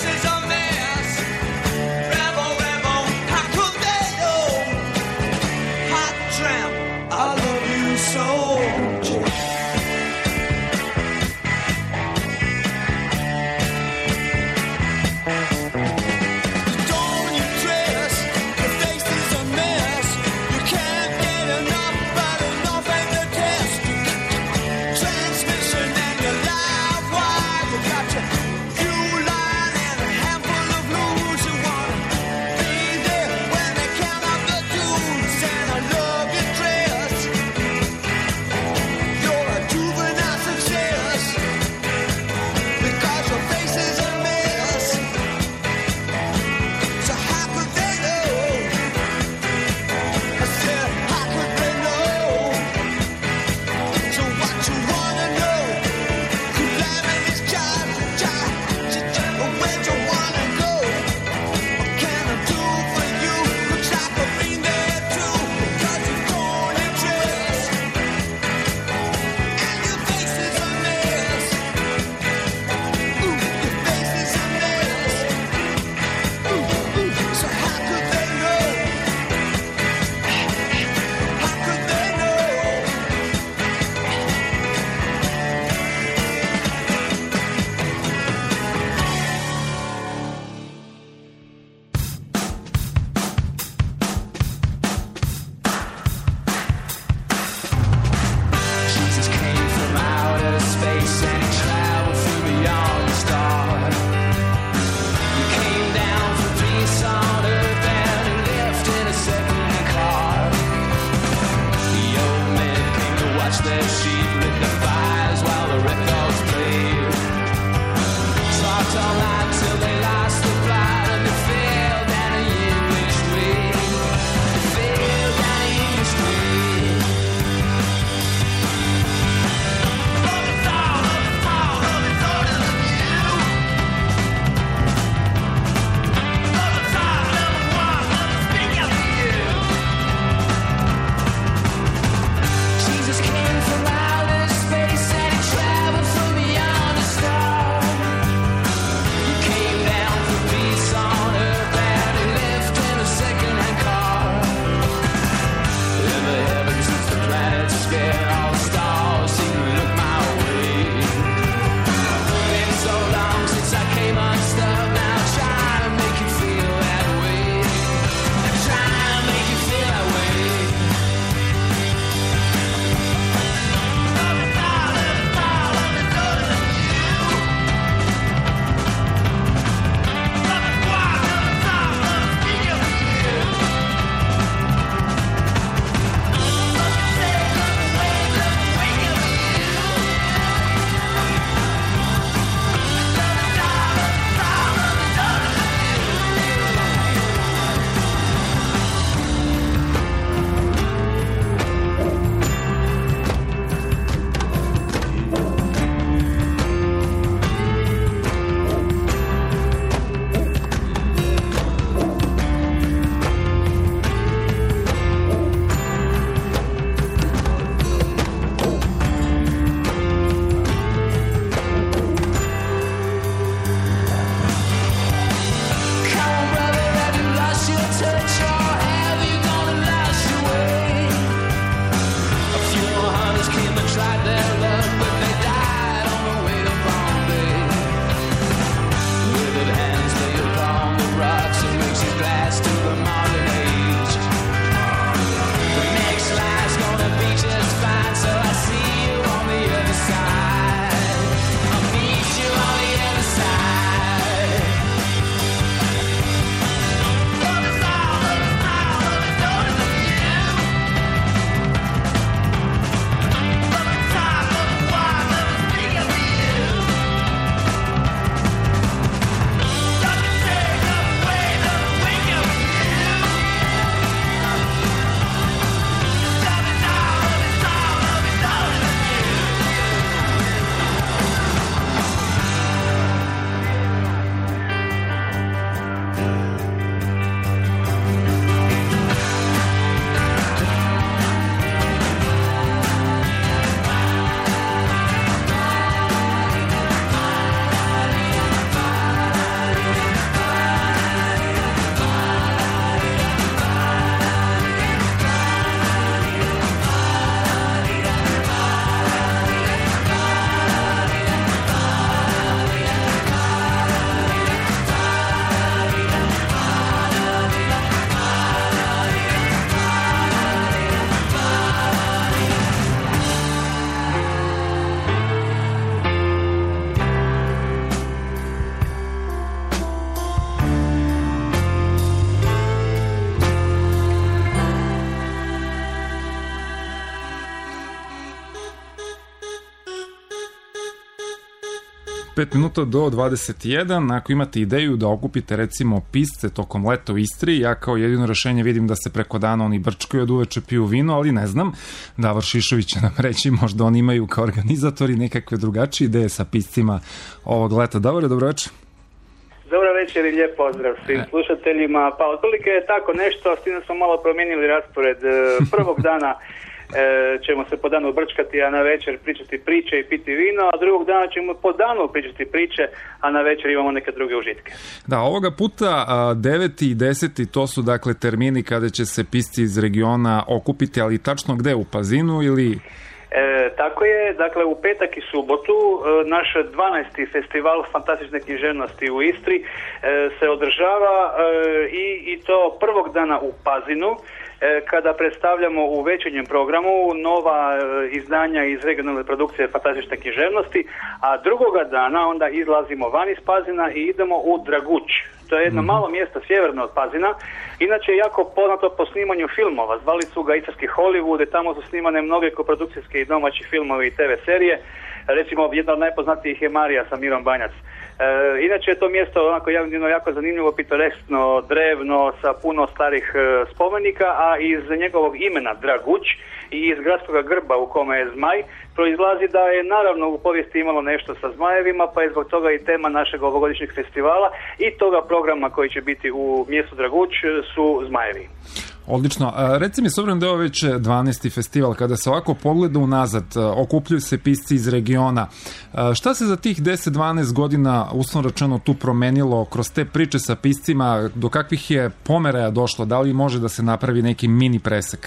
pet minuta do dvadeset jedan, ako imate ideju da okupite recimo pisce tokom leta u Istri, ja kao jedino rešenje vidim da se preko dana oni brčkaju, od uveče piju vino, ali ne znam, Davor Šišović će nam reći, možda oni imaju kao organizatori nekakve drugačije ideje sa piscima ovog leta. Davore, dobro večer. Dobro večer i lijep pozdrav svim slušateljima. Pa otprilike je tako nešto, s tim smo malo promijenili raspored. Prvog dana e, ćemo se po danu brčkati, a na večer pričati priče i piti vino, a drugog dana ćemo po danu pričati priče, a na večer imamo neke druge užitke. Da, ovoga puta deveti i deseti to su dakle termini kada će se pisci iz regiona okupiti, ali tačno gde, u Pazinu ili... E, tako je, dakle u petak i subotu e, naš dvanaesti festival fantastične književnosti u Istri e, se održava e, i, i to prvog dana u Pazinu, e, kada predstavljamo u večernjem programu nova e, izdanja iz regionalne produkcije fantastične književnosti, a drugoga dana onda izlazimo van iz Pazina i idemo u Draguć. To je jedno mm-hmm. malo mjesto sjeverno od Pazina, inače je jako poznato po snimanju filmova, zvali su ga istarski Hollywood, i tamo su snimane mnoge koprodukcijske i domaći filmovi i te ve serije, recimo jedna od najpoznatijih je Marija sa Mirom Banjac. E, inače je to mjesto onako jako, jako zanimljivo, pitoreskno, drevno, sa puno starih e, spomenika, a iz njegovog imena Draguć i iz gradskog grba u kome je zmaj proizlazi da je naravno u povijesti imalo nešto sa zmajevima, pa je zbog toga i tema našeg ovogodišnjeg festivala i toga programa koji će biti u mjestu Draguć su zmajevi. Odlično. A, reci mi, s obzirom da je ovo već dvanaesti festival, kada se ovako pogleda unazad, okupljuju se pisci iz regiona, a, šta se za tih deset do dvanaest godina uslovno rečeno tu promenilo kroz te priče sa piscima, do kakvih je pomeraja došlo, da li može da se napravi neki mini presek?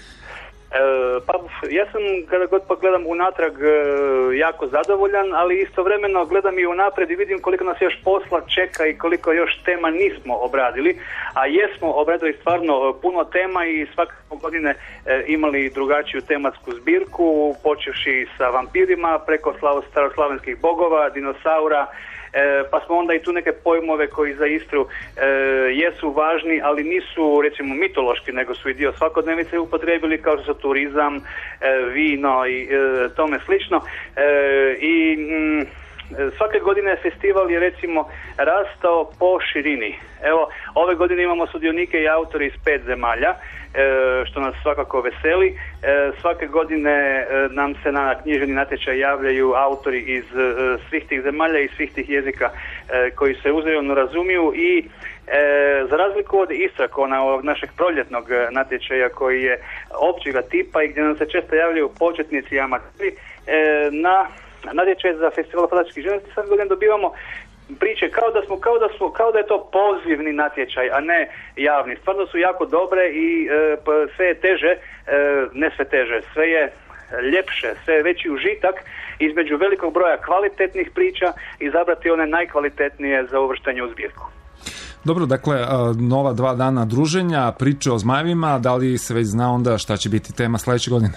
E, pa ja sam kada god pogledam unatrag e, jako zadovoljan, ali istovremeno gledam i unaprijed i vidim koliko nas još posla čeka i koliko još tema nismo obradili, a jesmo obradili stvarno puno tema i svake godine e, imali drugačiju tematsku zbirku, počevši sa vampirima preko staroslavenskih bogova, dinosaura. E, pa smo onda i tu neke pojmove koji za Istru e, jesu važni, ali nisu recimo mitološki, nego su i dio svakodnevice upotrijebili, kao što su turizam, e, vino i e, tome slično. E, I mm, svake godine festival je recimo rastao po širini. Evo, ove godine imamo sudionike i autori iz pet zemalja, E, što nas svakako veseli. E, svake godine e, nam se na književni natječaj javljaju autori iz e, svih tih zemalja i svih tih jezika e, koji se uzajamno razumiju i e, za razliku od Istrakona, ovog našeg proljetnog natječaja koji je općega tipa i gdje nam se često javljaju početnici i amateri, e, na natječaj za festival fantastičkih književnosti svake godine dobivamo priče kao da smo, kao da smo, kao da je to pozivni natječaj, a ne javni. Stvarno su jako dobre i e, sve je teže, e, ne sve teže, sve je ljepše, sve je veći užitak između velikog broja kvalitetnih priča i izabrati one najkvalitetnije za uvrštanje u zbirku. Dobro, dakle, nova dva dana druženja, priče o zmajevima, da li se već zna onda šta će biti tema sledeće godine?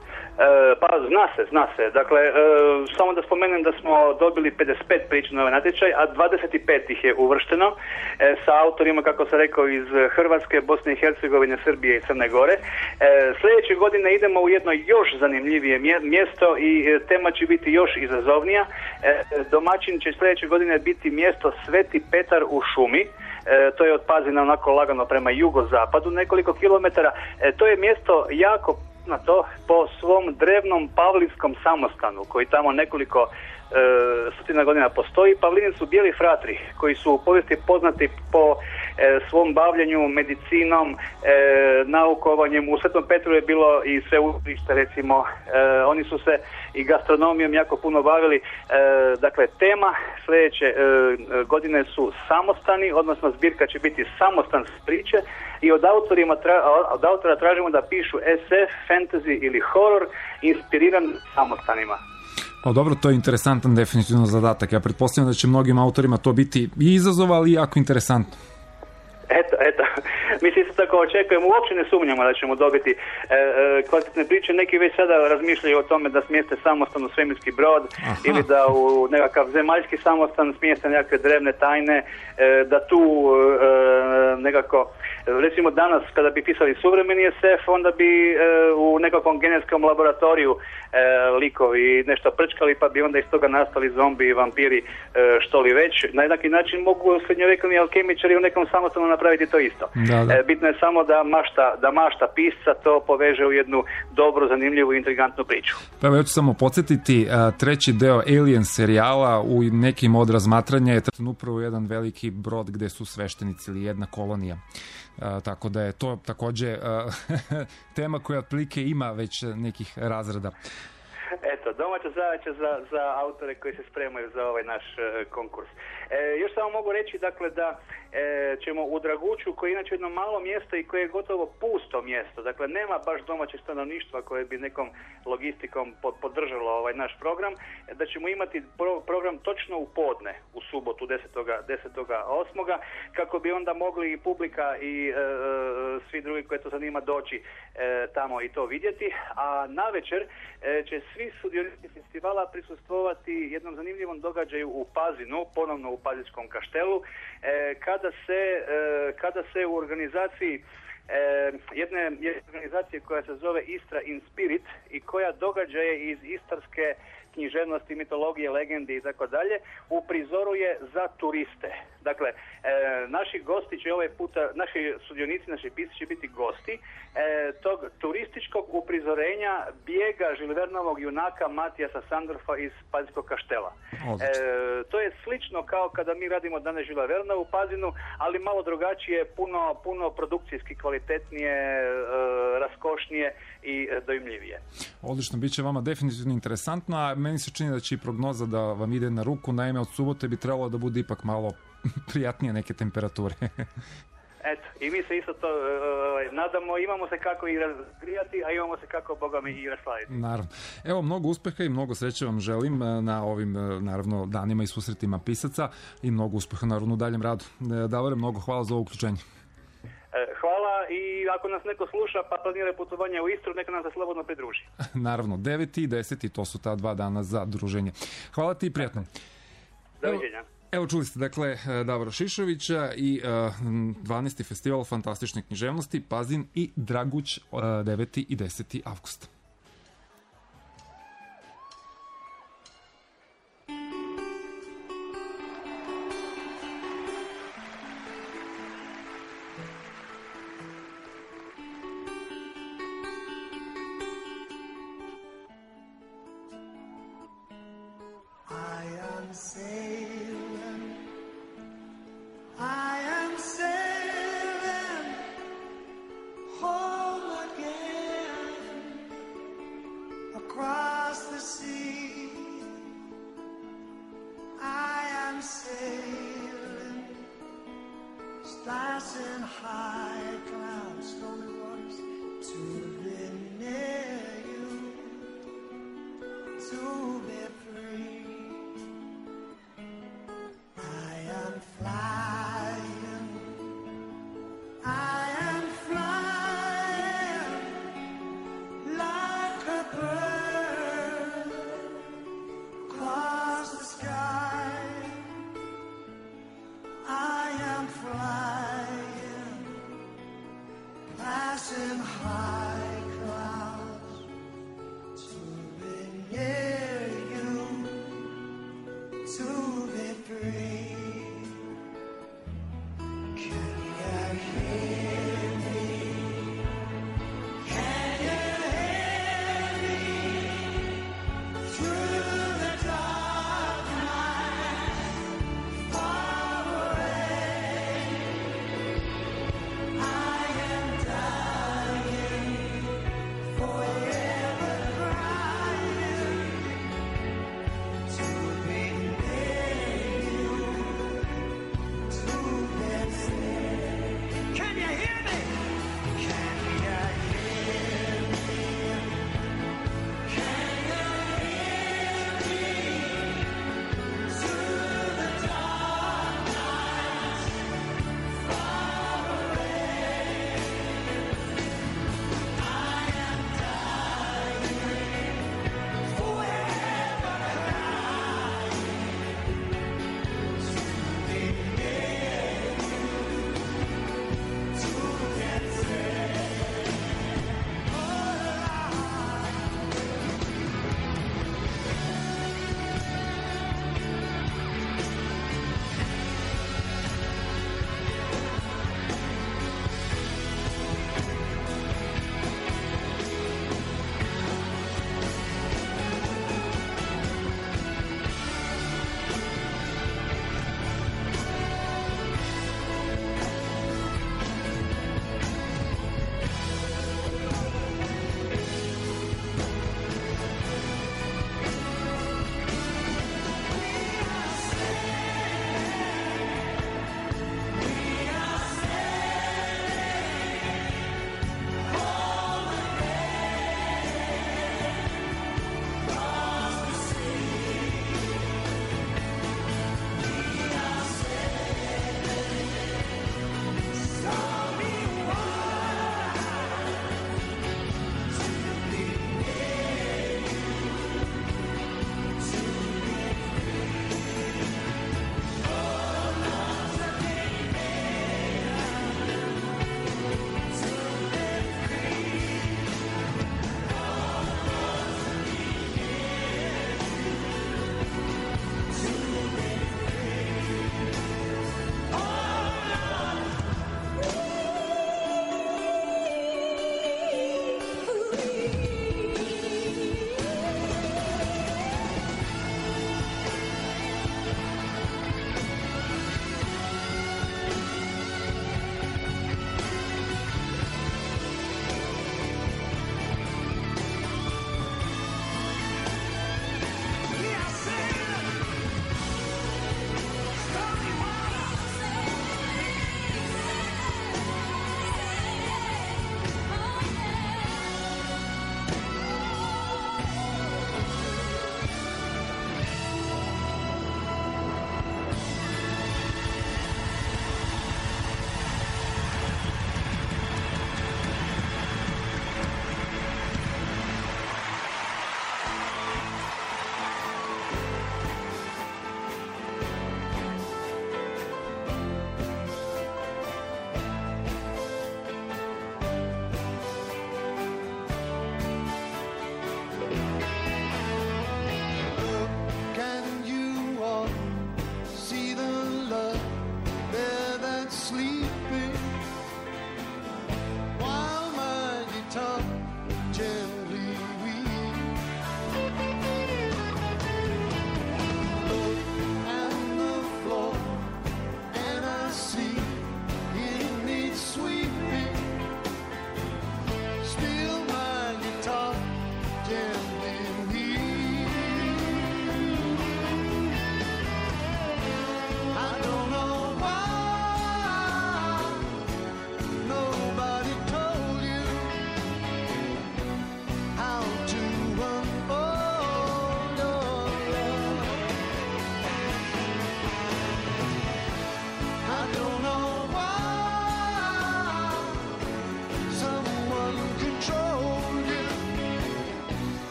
E, pa zna se, zna se. Dakle, e, samo da spomenem da smo dobili pedeset pet priča na ovaj natječaj, a dvadeset pet ih je uvršteno e, sa autorima, kako sam rekao, iz Hrvatske, Bosne i Hercegovine, Srbije i Crne Gore. E, sljedeće godine idemo u jedno još zanimljivije mjesto i e, tema će biti još izazovnija. E, domaćin će sljedeće godine biti mjesto Sveti Petar u šumi. E, to je od Pazina onako lagano prema jugozapadu, nekoliko kilometara. E, to je mjesto jako na to po svom drevnom pavlinskom samostanu koji tamo nekoliko e, stotina godina postoji. Pavlini su bijeli fratri koji su u povijesti poznati po e, svom bavljenju medicinom, e, naukovanjem. U Svetom Petru je bilo i sveučilište, recimo. E, oni su se i gastronomijom jako puno bavili. E, dakle, tema sljedeće e, godine su samostani, odnosno zbirka će biti samostan s priče i od, autorima tra, od autora tražimo da pišu es ef, fantasy ili horror inspiriran samostanima. O, dobro, to je interesantan definitivno zadatak. Ja pretpostavljam da će mnogim autorima to biti i izazov, ali i jako interesantno. Eto, Eto, mi se isto tako očekujemo, uopće ne sumnjamo da ćemo dobiti e, e, kvalitetne priče. Neki već sada razmišljaju o tome da smjeste samostan u svemirski brod. Aha. Ili da u nekakav zemaljski samostan smjeste nekakve drevne tajne, e, da tu e, nekako, recimo danas kada bi pisali suvremeni es ef, onda bi e, u nekakvom genetskom laboratoriju e, likovi nešto prčkali, pa bi onda iz toga nastali zombi, vampiri, e, što li već. Na jednaki način mogu srednjovjekovni alkemičari u nekom samostanu napraviti to isto. Da, da. E, bitno je samo da mašta, da mašta pisca to poveže u jednu dobru, zanimljivu i intrigantnu priču. Pa ja ću samo podsjetiti, treći deo Alien serijala u nekim od razmatranja je upravo jedan veliki brod gde su sveštenici ili jedna kolonija. Uh, tako da je to takođe uh, tema koja otprilike ima već nekih razreda. Eto, domaća zadaća za, za autore koji se spremaju za ovaj naš e, konkurs. E, još samo mogu reći, dakle, da e, ćemo u Draguću, koji je inače jedno malo mjesto i koje je gotovo pusto mjesto, dakle, nema baš domaćeg stanovništva koje bi nekom logistikom podržalo ovaj naš program, da ćemo imati pro, program točno u podne, u subotu desetog osmog kako bi onda mogli i publika i e, svi drugi koji to zanima doći e, tamo i to vidjeti, a navečer e, će svi sudionici festivala prisustvovati jednom zanimljivom događaju u Pazinu, ponovno u Pazinskom kaštelu, e, kada se e, kada se u organizaciji e, jedne, jedne organizacije koja se zove Istra in Spirit i koja događaje iz istarske književnosti, mitologije, legendi i tako dalje uprizoruje za turiste. Dakle, e, naši gosti će ovaj puta, naši sudionici, naši pisci će biti gosti e, tog turističkog uprizorenja bijega Žilvernovog junaka Matijasa Sandorfa iz Pazinskog kaštela. E, to je slično kao kada mi radimo danas Žila Verna u Pazinu, ali malo drugačije, puno, puno produkcijski kvalitetnije, e, raskošnije i dojmljivije. Odlično, bit će vama definitivno interesantno, a meni se čini da će i prognoza da vam ide na ruku, naime od subote bi trebalo da bude ipak malo prijatnije neke temperature. Eto, i mi se isto to uh, nadamo, imamo se kako i razgrijati, a imamo se kako, Boga mi, i raslaviti. Naravno. Evo, mnogo uspeha i mnogo sreće vam želim na ovim, naravno, danima i susretima pisaca i mnogo uspeha, naravno, u daljem radu. Davore, mnogo hvala za ovo uključenje. Hvala i ako nas neko sluša pa planira putovanje u Istru, neka nam se slobodno pridruži. Naravno, deveti i deseti, to su ta dva dana za druženje. Hvala ti i prijatno. Doviđenja. Evo, evo čuli ste, dakle, Davora Šišovića i uh, dvanaesti festival fantastične književnosti Pazin i Draguć, uh, deveti i deseti avgust. passing high clouds to be near you.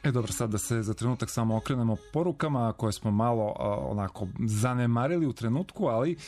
E dobro, sad da se za trenutak samo okrenemo porukama koje smo malo a, onako zanemarili u trenutku, ali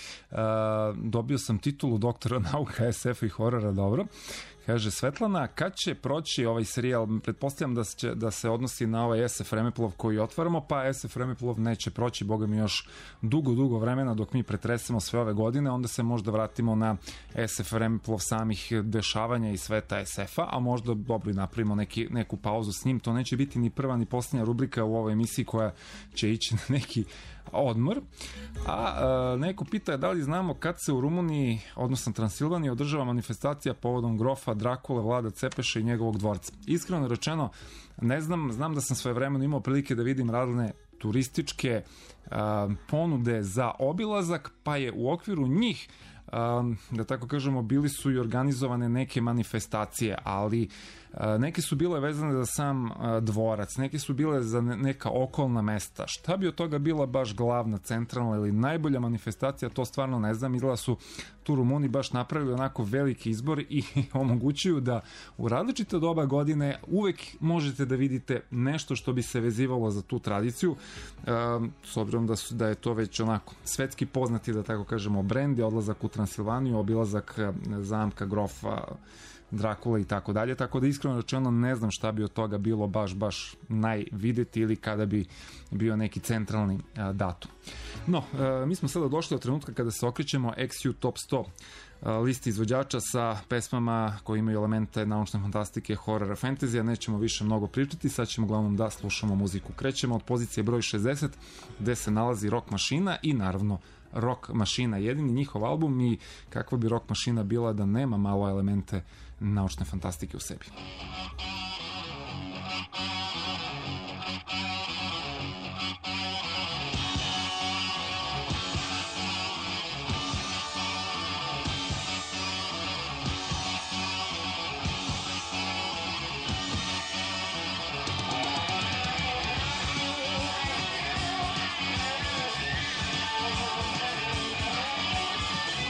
a, dobio sam titulu doktora nauka es efa i horora, dobro. Kaže Svetlana, kad će proći ovaj serijal? Pretpostavljam da se, da se odnosi na ovaj es ef Vremeplov koji otvaramo, pa es ef Vremeplov neće proći, boga mi, još dugo, dugo vremena dok mi pretresemo sve ove godine, onda se možda vratimo na es ef Vremeplov samih dešavanja i sveta es efa, a možda dobro i napravimo neki, neku pauzu s njim. To neće biti ni prva ni posljednja rubrika u ovoj emisiji koja će ići na neki odmor. A, a neko pita da li znamo kad se u Rumuniji, odnosno Transilvaniji, održava manifestacija povodom grofa Drakule, Vlada Cepeša i njegovog dvorca. Iskreno rečeno, ne znam, znam da sam svojevremeno imao prilike da vidim razne turističke a, ponude za obilazak, pa je u okviru njih, a, da tako kažemo, bili su i organizovane neke manifestacije, ali a, neke su bile vezane za sam a, dvorac, neke su bile za neka okolna mesta. Šta bi od toga bila baš glavna, centralna ili najbolja manifestacija, to stvarno ne znam. Izgleda su tu Rumuni baš napravili onako veliki izbor i omogućuju da u različite doba godine uvek možete da vidite nešto što bi se vezivalo za tu tradiciju, e, s obzirom da, su, da je to već onako svetski poznati, da tako kažemo, brend, je odlazak u Transilvaniju, obilazak zamka grofa Drakula i tako dalje, tako da iskreno rečeno ne znam šta bi od toga bilo baš, baš najvideti ili kada bi bio neki centralni a, datum. No, a, mi smo sada došli do trenutka kada se okrećemo X U Top sto a, listi izvođača sa pesmama koji imaju elemente naučne fantastike, horora, fantazija. Nećemo više mnogo pričati, sad ćemo uglavnom da slušamo muziku. Krećemo od pozicije broj šezdeset, gde se nalazi Rock Mašina i naravno Rock Mašina, jedini njihov album, i kakva bi Rock Mašina bila da nema malo elemente naučne fantastike u sebi.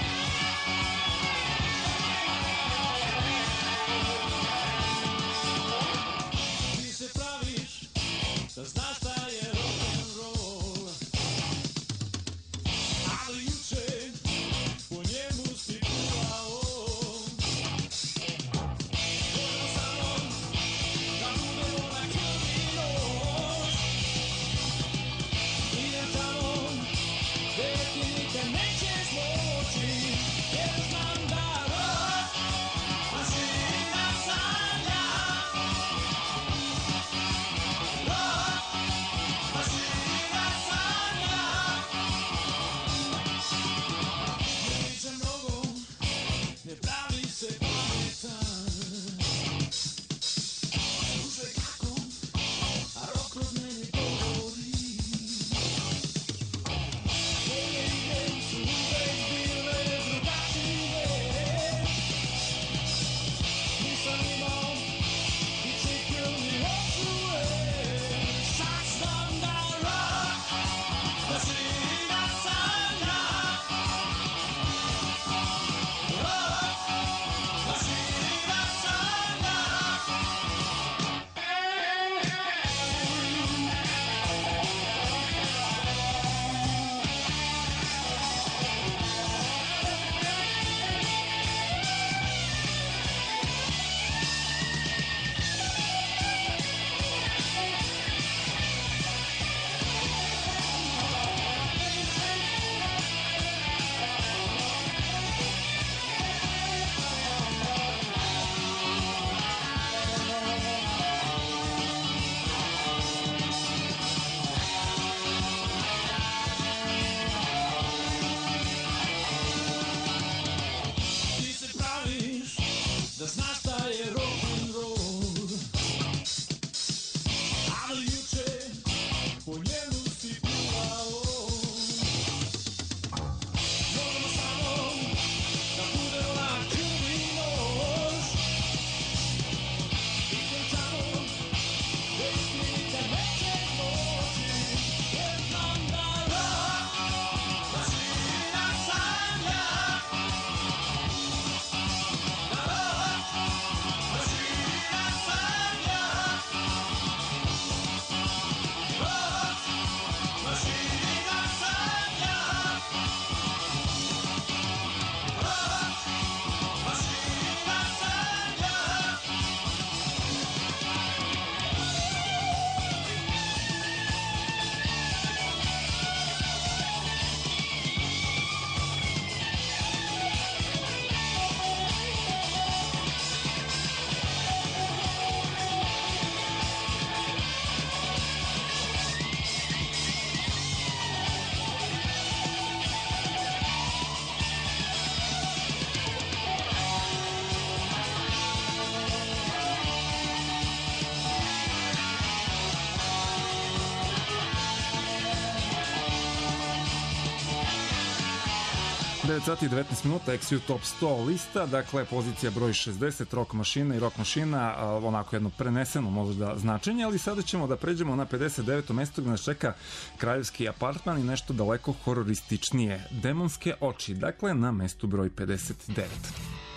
Thank devet sati i devetnaest minuta, X U Top sto lista, dakle pozicija broj šezdeset, Rock mašina i Rock mašina, onako jedno preneseno možda značenje, ali sada ćemo da pređemo na pedeset deveto mesto gde nas čeka Kraljevski apartman i nešto daleko hororističnije, Demonske oči, dakle na mestu broj pedeset devet.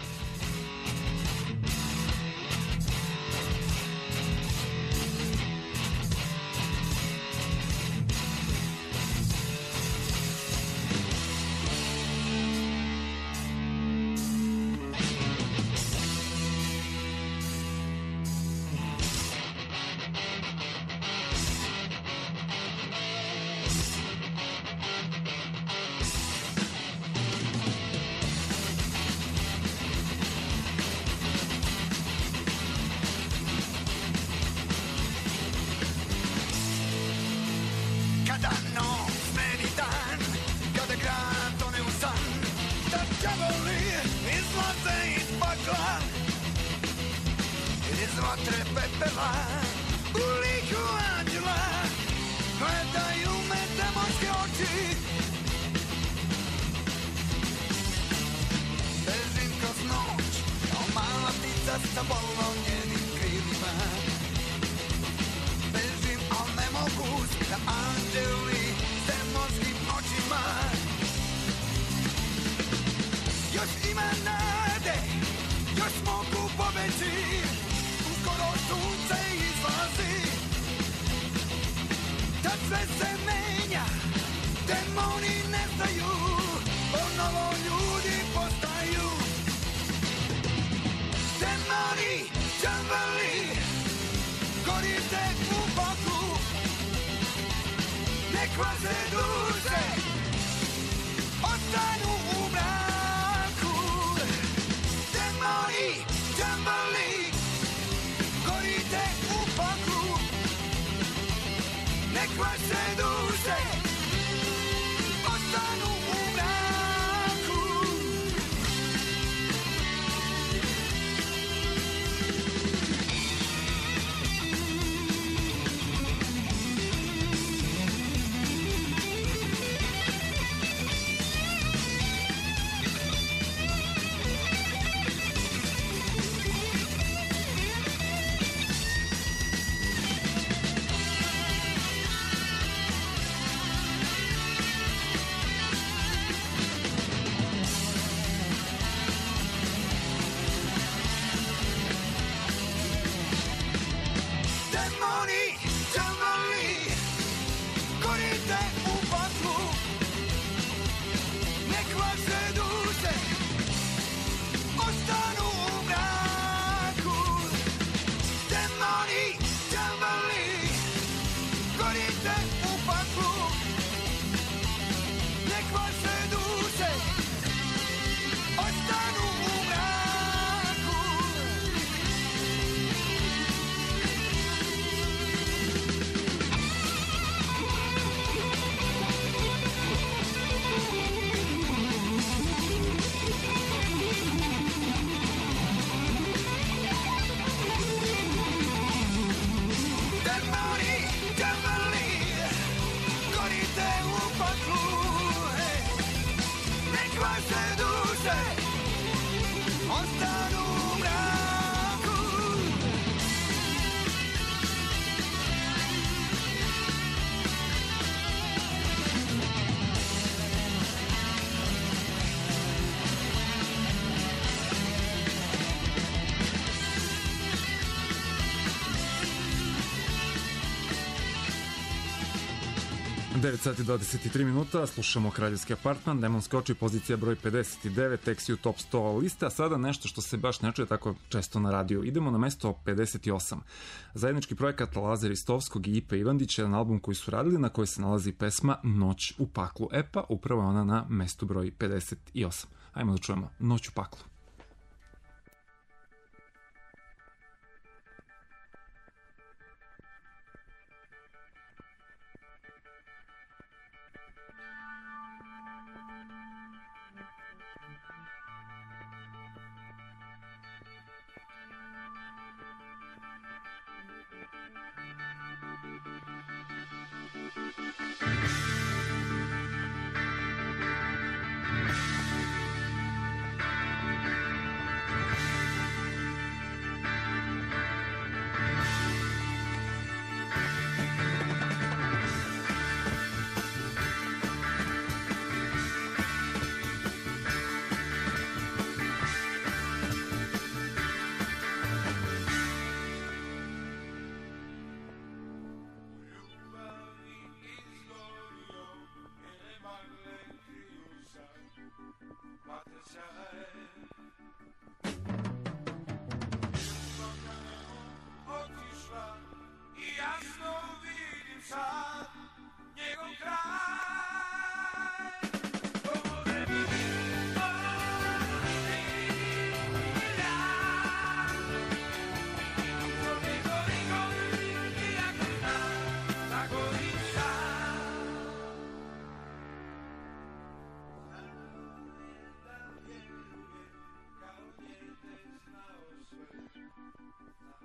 devet sati dvadeset tri minuta, slušamo Kraljevski apartman, Demonske oči, pozicija broj pedeset devet, X U Top sto lista, sada nešto što se baš ne čuje tako često na radiju. Idemo na mesto pedeset osam. Zajednički projekat Laze Ristovskog i Ipe Ivandića na album koji su radili, na kojoj se nalazi pesma Noć u paklu. E pa, upravo ona na mestu broj pedeset osam. Ajmo da čujemo Noć u paklu.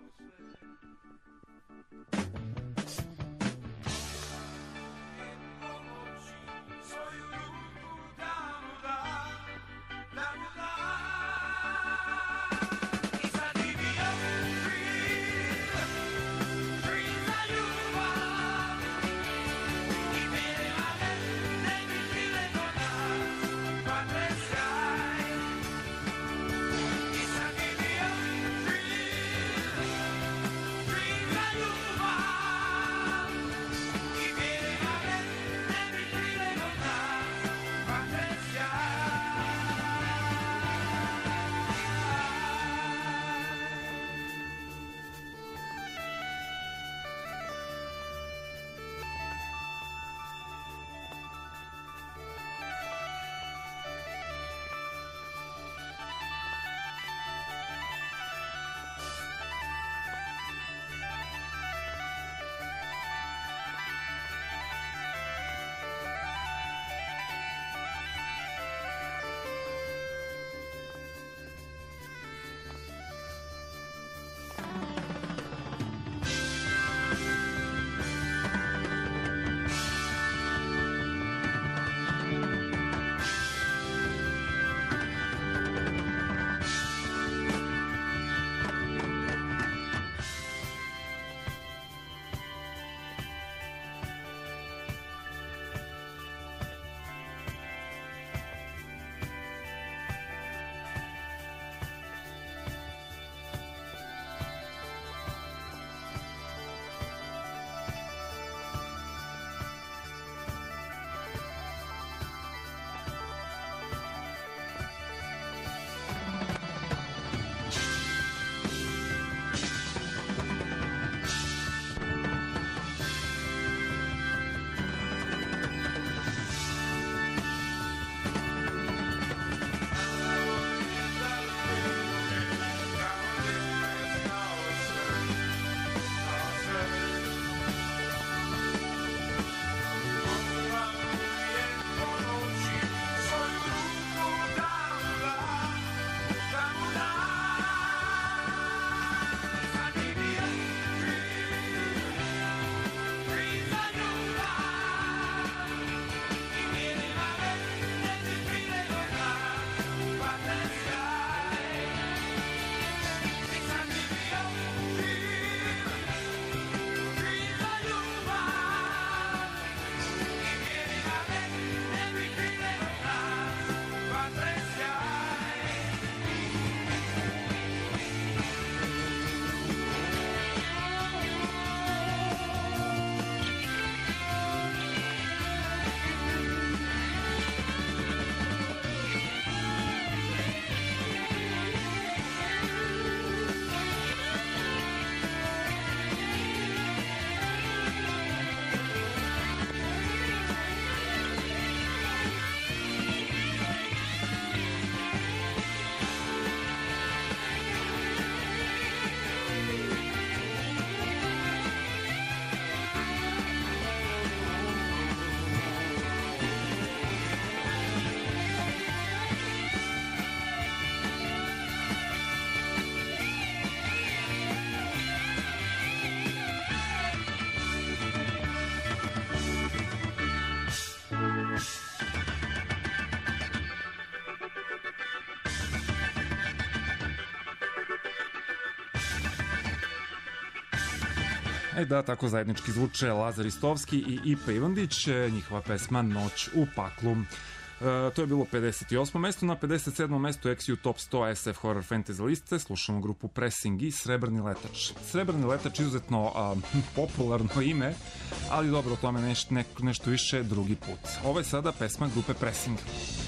E da, tako zajednički zvuče Lazar Istovski i Ipa Ivandić, njihova pesma Noć u paklu. E, to je bilo pedeset osmo mesto. Na pedeset sedmom mestu X U Top sto S F Horror Fantasy liste slušamo grupu Pressing i Srebrni letač. Srebrni letač izuzetno a, popularno ime, ali dobro, o tome neš, ne, nešto više drugi put. Ovo je sada pesma grupe Pressing.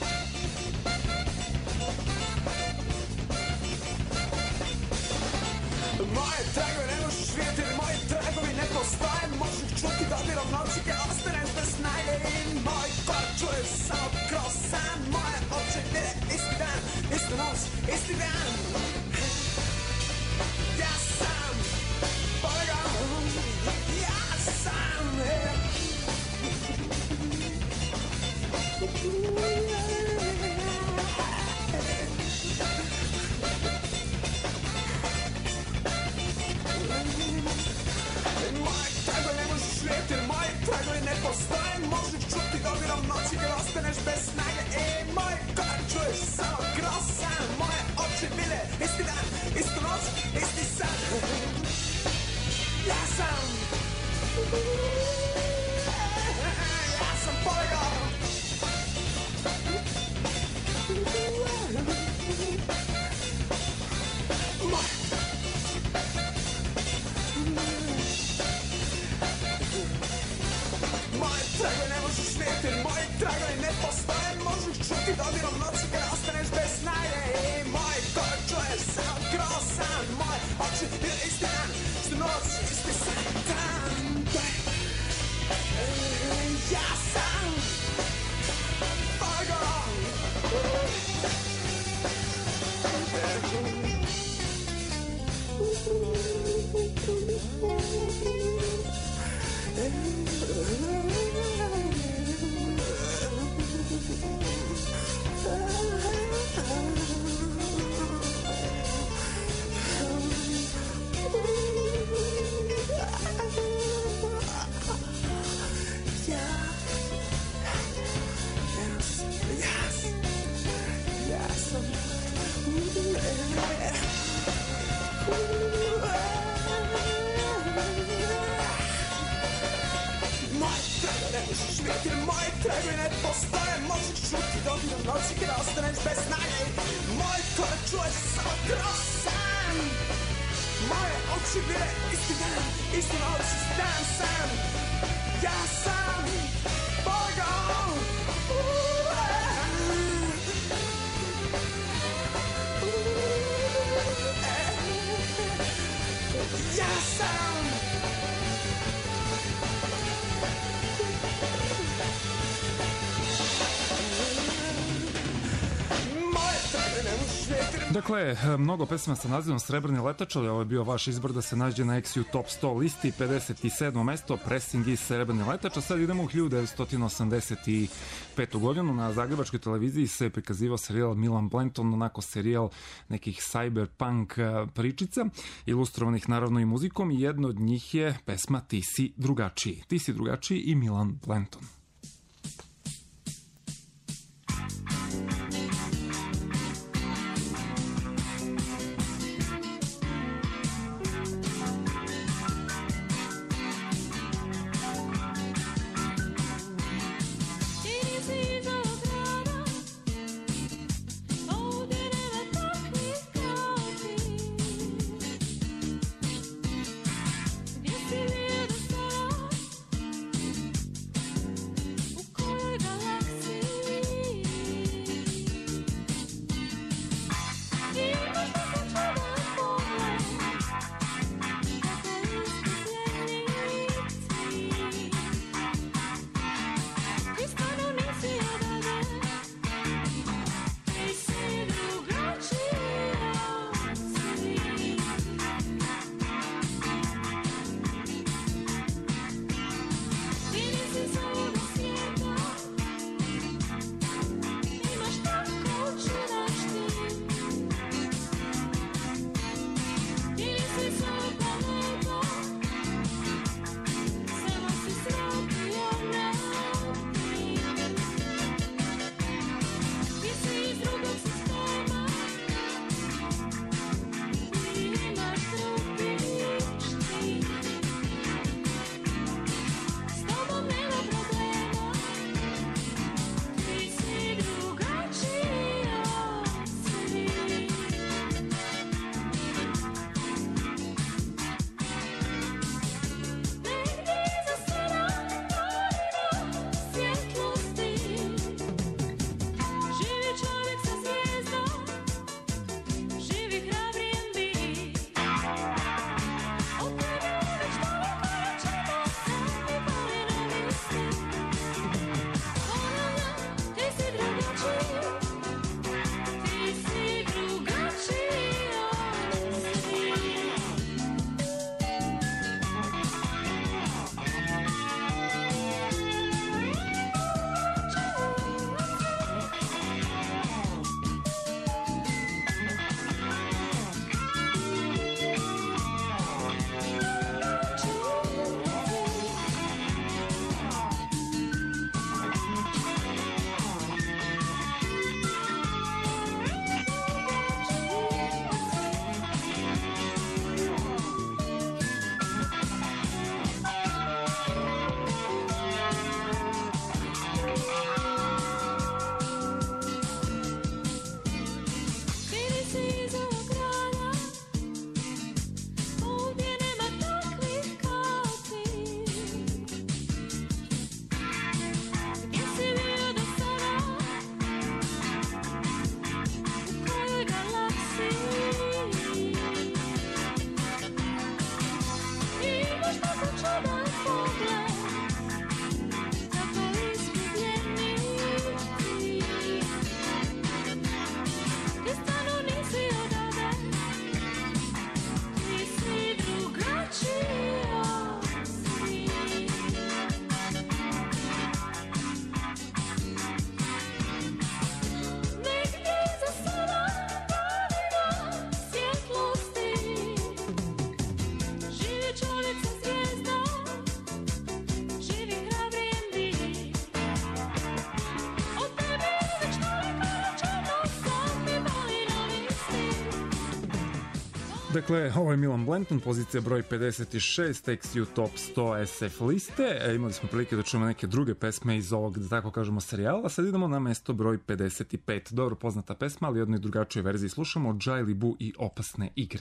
Moje tragove ne možeš vidjeti, moji tragovi ne postoje. Možeš ih čuti, dobiram novčike, ostaneš bez snage. I moj kor čuje samo kroz san. Moje oči vide isti dan, isti noć, isti dan. Ja sam polegon, ja sam Dakle, mnogo pesma sa nazivom Srebrni letač, ali ovo je bio vaš izbor da se nađe na X U Top sto listi, pedeset sedmo mesto, Pressing i Srebrni letač, a sad idemo u hiljadu devetsto osamdeset petu godinu. Na zagrebačkoj televiziji se prikazivao serijal Milan Blanton, onako serijal nekih cyberpunk pričica, ilustrovanih naravno i muzikom, i jedna od njih je pesma Ti si drugačiji. Ti si drugačiji i Milan Blanton. Dakle, ovo je Milan Blanton, pozicija broj pedeset šest, X U Top sto S F liste. E, imali smo prilike da čujemo neke druge pesme iz ovog, da tako kažemo, serijala. Sad idemo na mesto broj pedeset pet. Dobro poznata pesma, ali u jednoj drugačijoj verziji slušamo Džajli Bu i Opasne igre.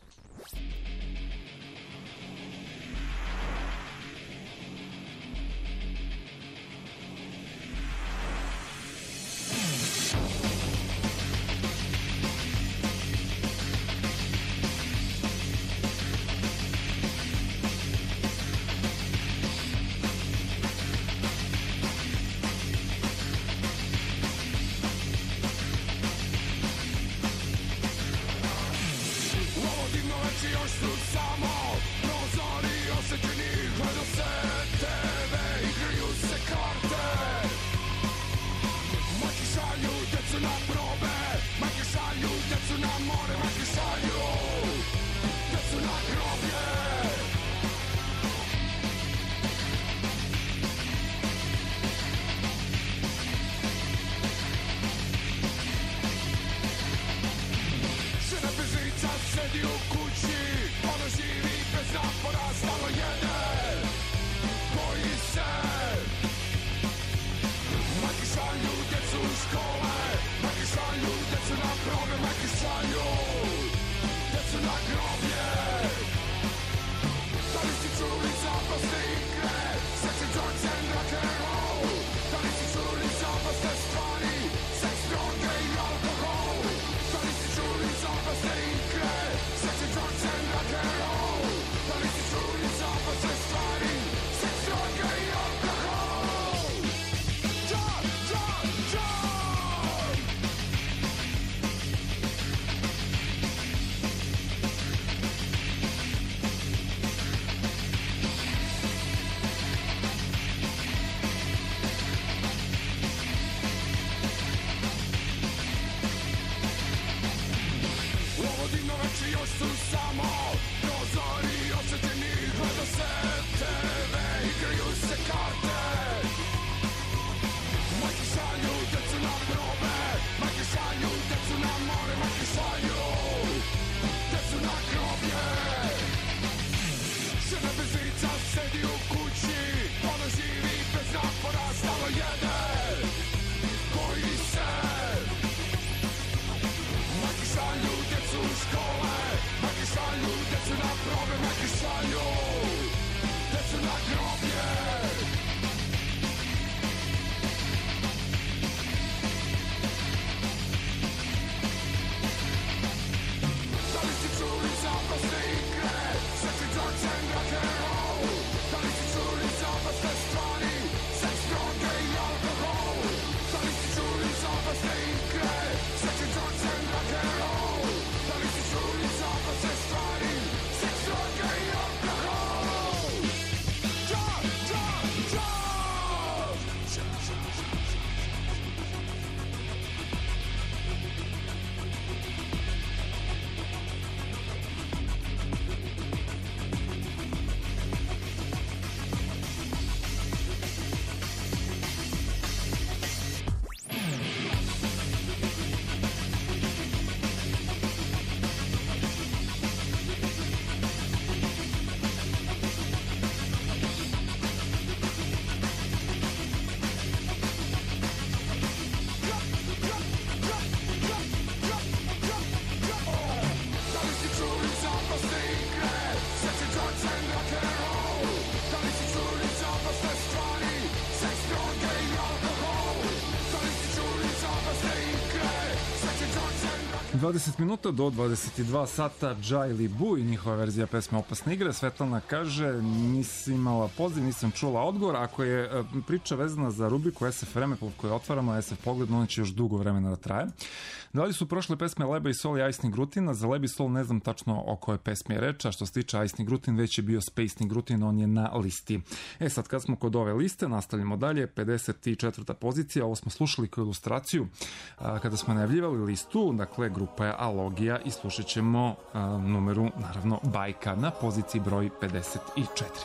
dvadeset minuta do dvadeset dva sata, Džajli Bu i njihova verzija pesme Opasne igre. Svetlana kaže, nisi imala poziv, nisam čula odgovor. Ako je priča vezana za rubriku S F vreme koju otvaramo, S F pogled, ona će još dugo vremena da traje. Da li su prošle pesme Leba i Sol i Ajsni Grutin? Za Leba i Sol ne znam tačno o kojoj pesmi je reč, a što se tiče Ajsni Grutin, već je bio Spaceni Grutin, on je na listi. E sad, kad smo kod ove liste, nastavljamo dalje, pedeset četvrta pozicija, ovo smo slušali kao ilustraciju a, kada smo najavljivali listu, dakle, grupa je Alogija i slušat ćemo a, numeru, naravno, Bajka na poziciji broj pedeset četiri.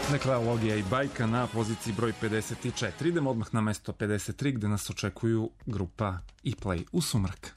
Dakle, Logija i Bajka na poziciji broj pedeset četiri. Idemo odmah na mesto pedeset tri gde nas očekuju grupa E-Play u sumrak.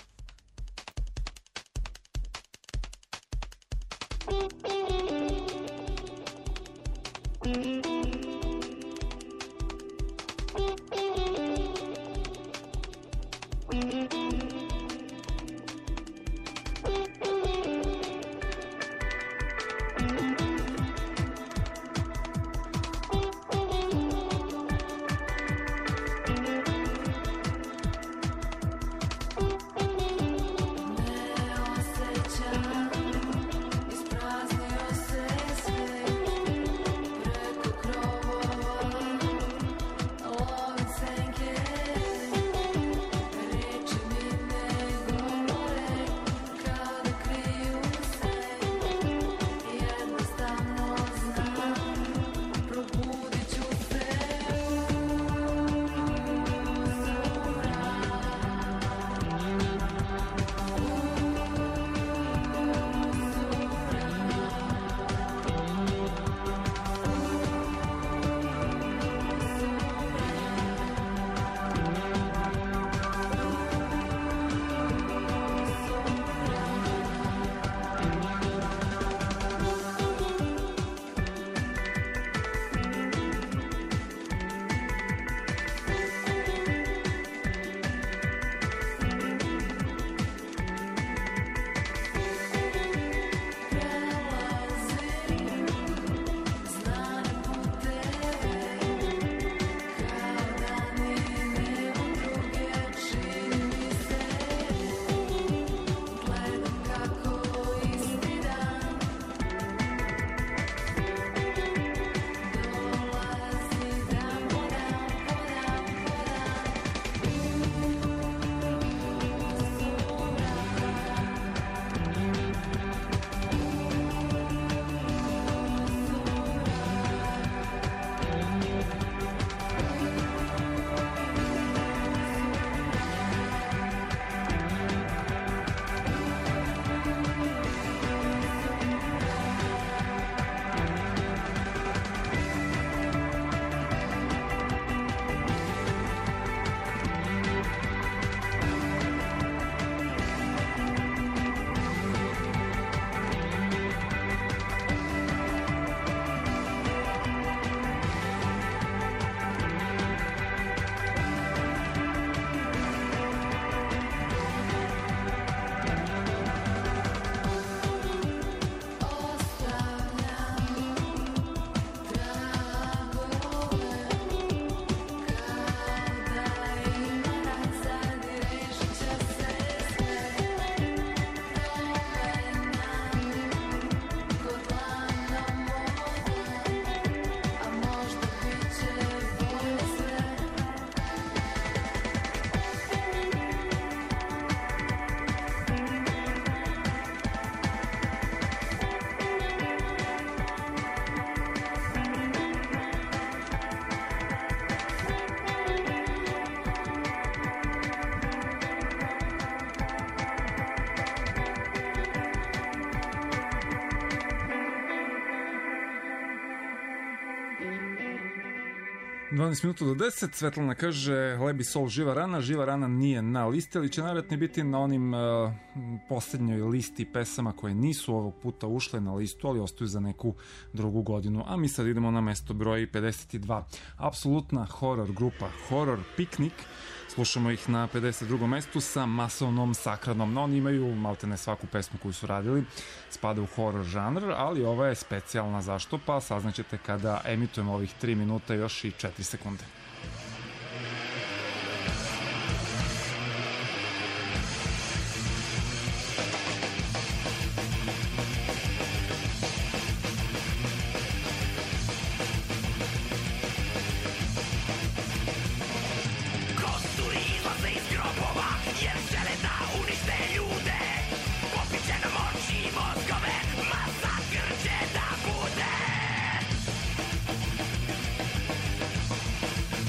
dvanaest minuta do deset, Svetlana kaže Lebi Sol živa rana, živa rana nije na listi, ali će naravno biti na onim uh, posljednjoj listi pesama koje nisu ovog puta ušle na listu, ali ostaju za neku drugu godinu. A mi sad idemo na mesto broj pedeset dva. Apsolutna horor grupa Horror Picnic. Slušamo ih na pedeset drugom mestu sa masovnom sakranom. No, oni imaju maltene svaku pesmu koju su radili, spada u horror žanr, ali ova je specijalna. Zašto? Pa saznaćete kada emitujemo ovih tri minuta još i četiri sekunde. Masakr će da bude.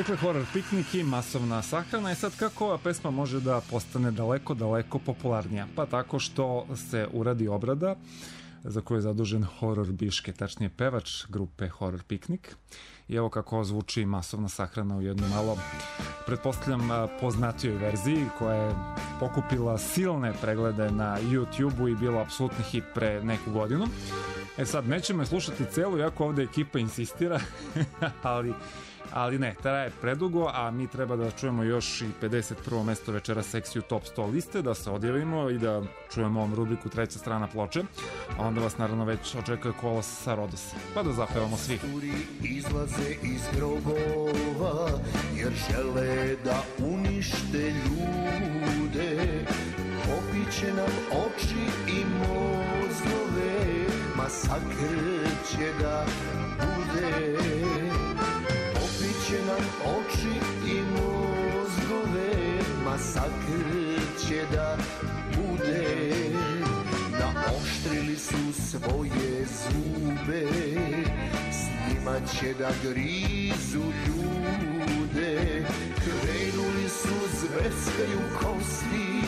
Dakle, Horror piknik i Masovna sahrana. I sad kako ova pesma može da postane daleko, daleko popularnija? Pa tako što se uradi obrada za koju je zadužen Horror Biške, tačnije pevač grupe Horror piknik. I evo kako zvuči Masovna sahrana u jednu malo, pretpostavljam, poznatijoj verziji koja je pokupila silne preglede na YouTube-u i bila apsolutni hit pre neku godinu. E sad, nećemo je slušati celu, jako ovde ekipa insistira, ali... ali ne, traje predugo, a mi treba da čujemo još i pedeset prvo mesto večera Seksiju Top sto liste, da se odjavimo i da čujemo ovom rubriku Treća strana ploče, a onda vas naravno već očekuje kolos sa Rodosa. Pa da zapevamo svi. Izlaze iz grobova jer žele da unište ljude, popiće nam oči i mozgove, masakr će da bude. Popiće nam oči i mozgove, masakr će da bude. Naoštrili su svoje zube, s njima će da grizu ljude. Krenuli su, zveckaju kosti,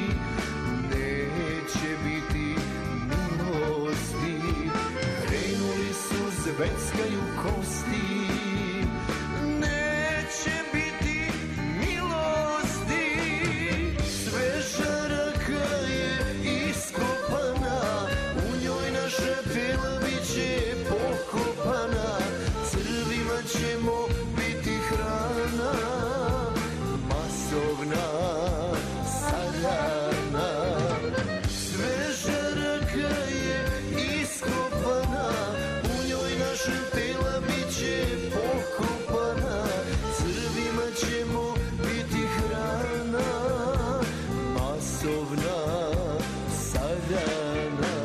neće biti milosti. Krenuli su, zveckaju kosti, neće biti milosti. Sveža raka je iskopana, u njoj naša tela biće pokopana. Crvima ćemo biti hrana, masovna sarana. Sveža raka je iskopana, u njoj naša tela biće pokopana. Crvima ćemo biti hrana, masovna sarana.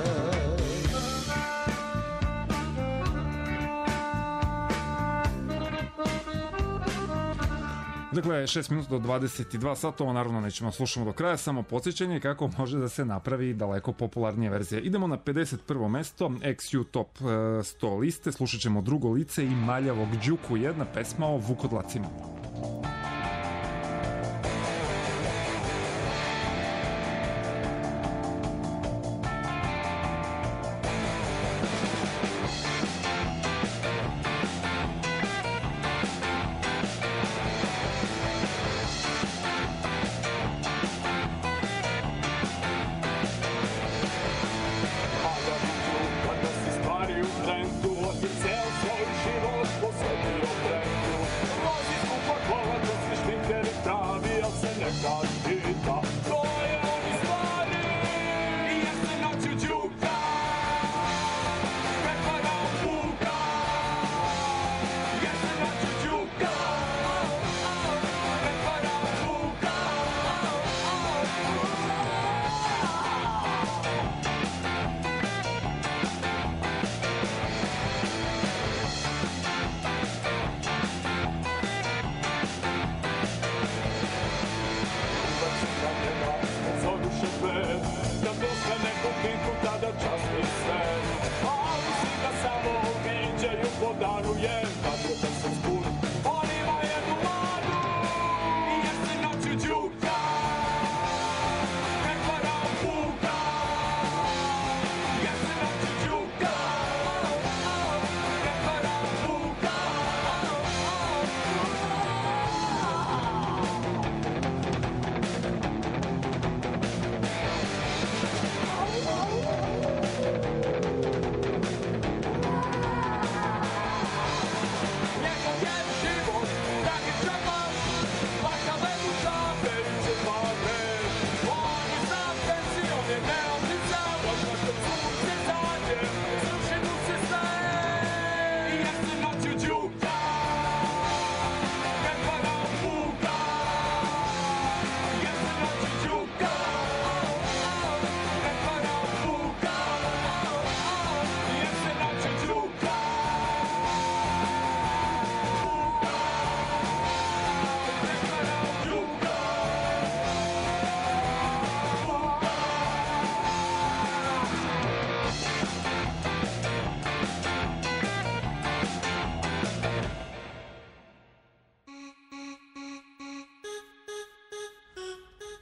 Dakle, šest minuta do dvadeset dva sata, ovo naravno nećemo slušamo do kraja, samo podsjećanje kako može da se napravi daleko popularnija verzija. Idemo na pedeset prvo mesto, X U Top sto liste, slušat ćemo Drugo lice i Maljavog Đuku, jedna pesma o vukodlacima. Ceo svoj život posvetio trendu, vozi skupa kola do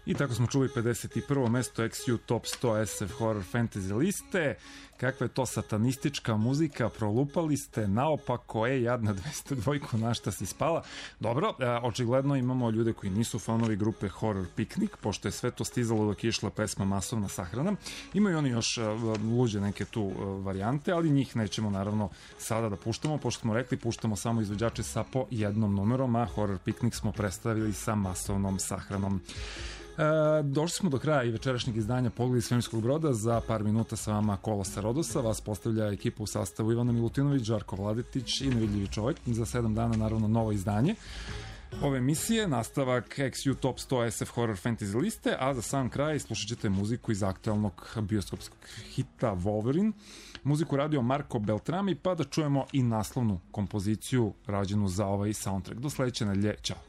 I tako smo čuli pedeset prvo mesto X U Top sto S F Horror Fantasy liste. Kakva je to satanistička muzika, prolupali ste naopako, e, jadna dvesta dva, na šta si spala. Dobro, e, očigledno imamo ljude koji nisu fanovi grupe Horror Picnic, pošto je sve to stizalo dok je išla pesma Masovna sahrana. Imaju oni još e, luđe neke tu e, varijante, ali njih nećemo naravno sada da puštamo, pošto smo rekli puštamo samo izvođače sa po jednom numerom, a Horror Picnic smo predstavili sa Masovnom sahranom. E, došli smo do kraja i večerašnjeg izdanja Pogledi svemirskog broda. Za par minuta sa vama Kola sa Rodosa. Vas postavlja ekipa u sastavu Ivana Milutinović, Žarko Vladetić i Nevidljivi čovjek. Za sedam dana naravno novo izdanje ove emisije, nastavak X U Top sto S F Horror Fantasy liste, a za sam kraj slušat ćete muziku iz aktualnog bioskopskog hita Wolverine. Muziku radio Marko Beltrami, pa da čujemo i naslovnu kompoziciju rađenu za ovaj soundtrack. Do sledeće nedelje, ćao!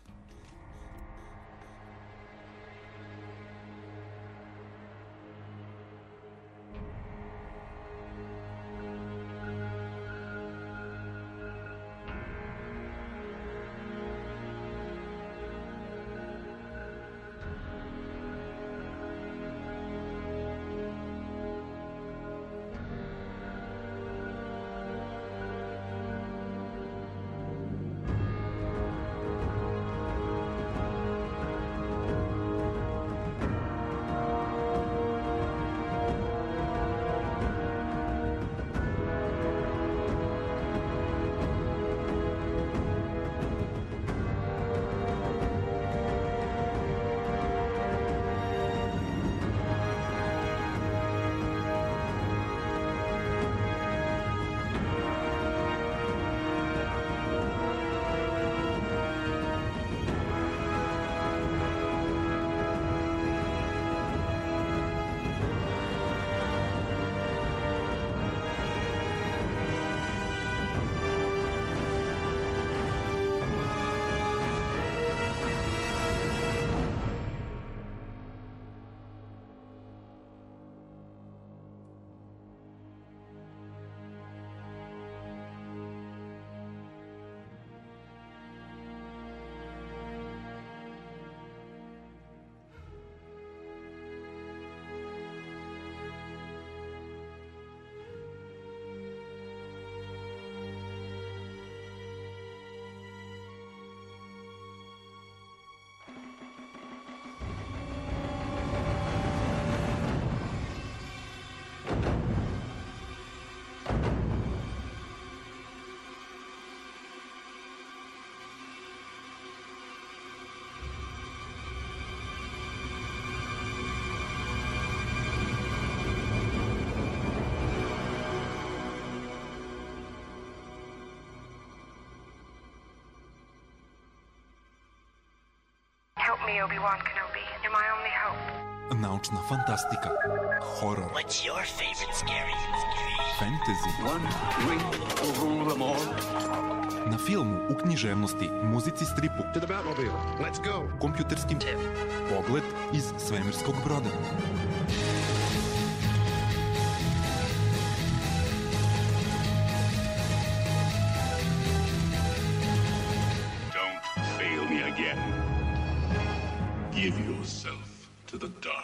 me, Obi-Wan Kenobi. You're my only hope. Naučna fantastika, horor. What's your favorite scary? Fantasy. One ring will rule them all. Na filmu, u književnosti, muzici, stripu. To the Batmobile. Let's go. Kompjuterskim Tim. Pogled iz svemirskog broda. Don't fail me again. Give yourself to the dark.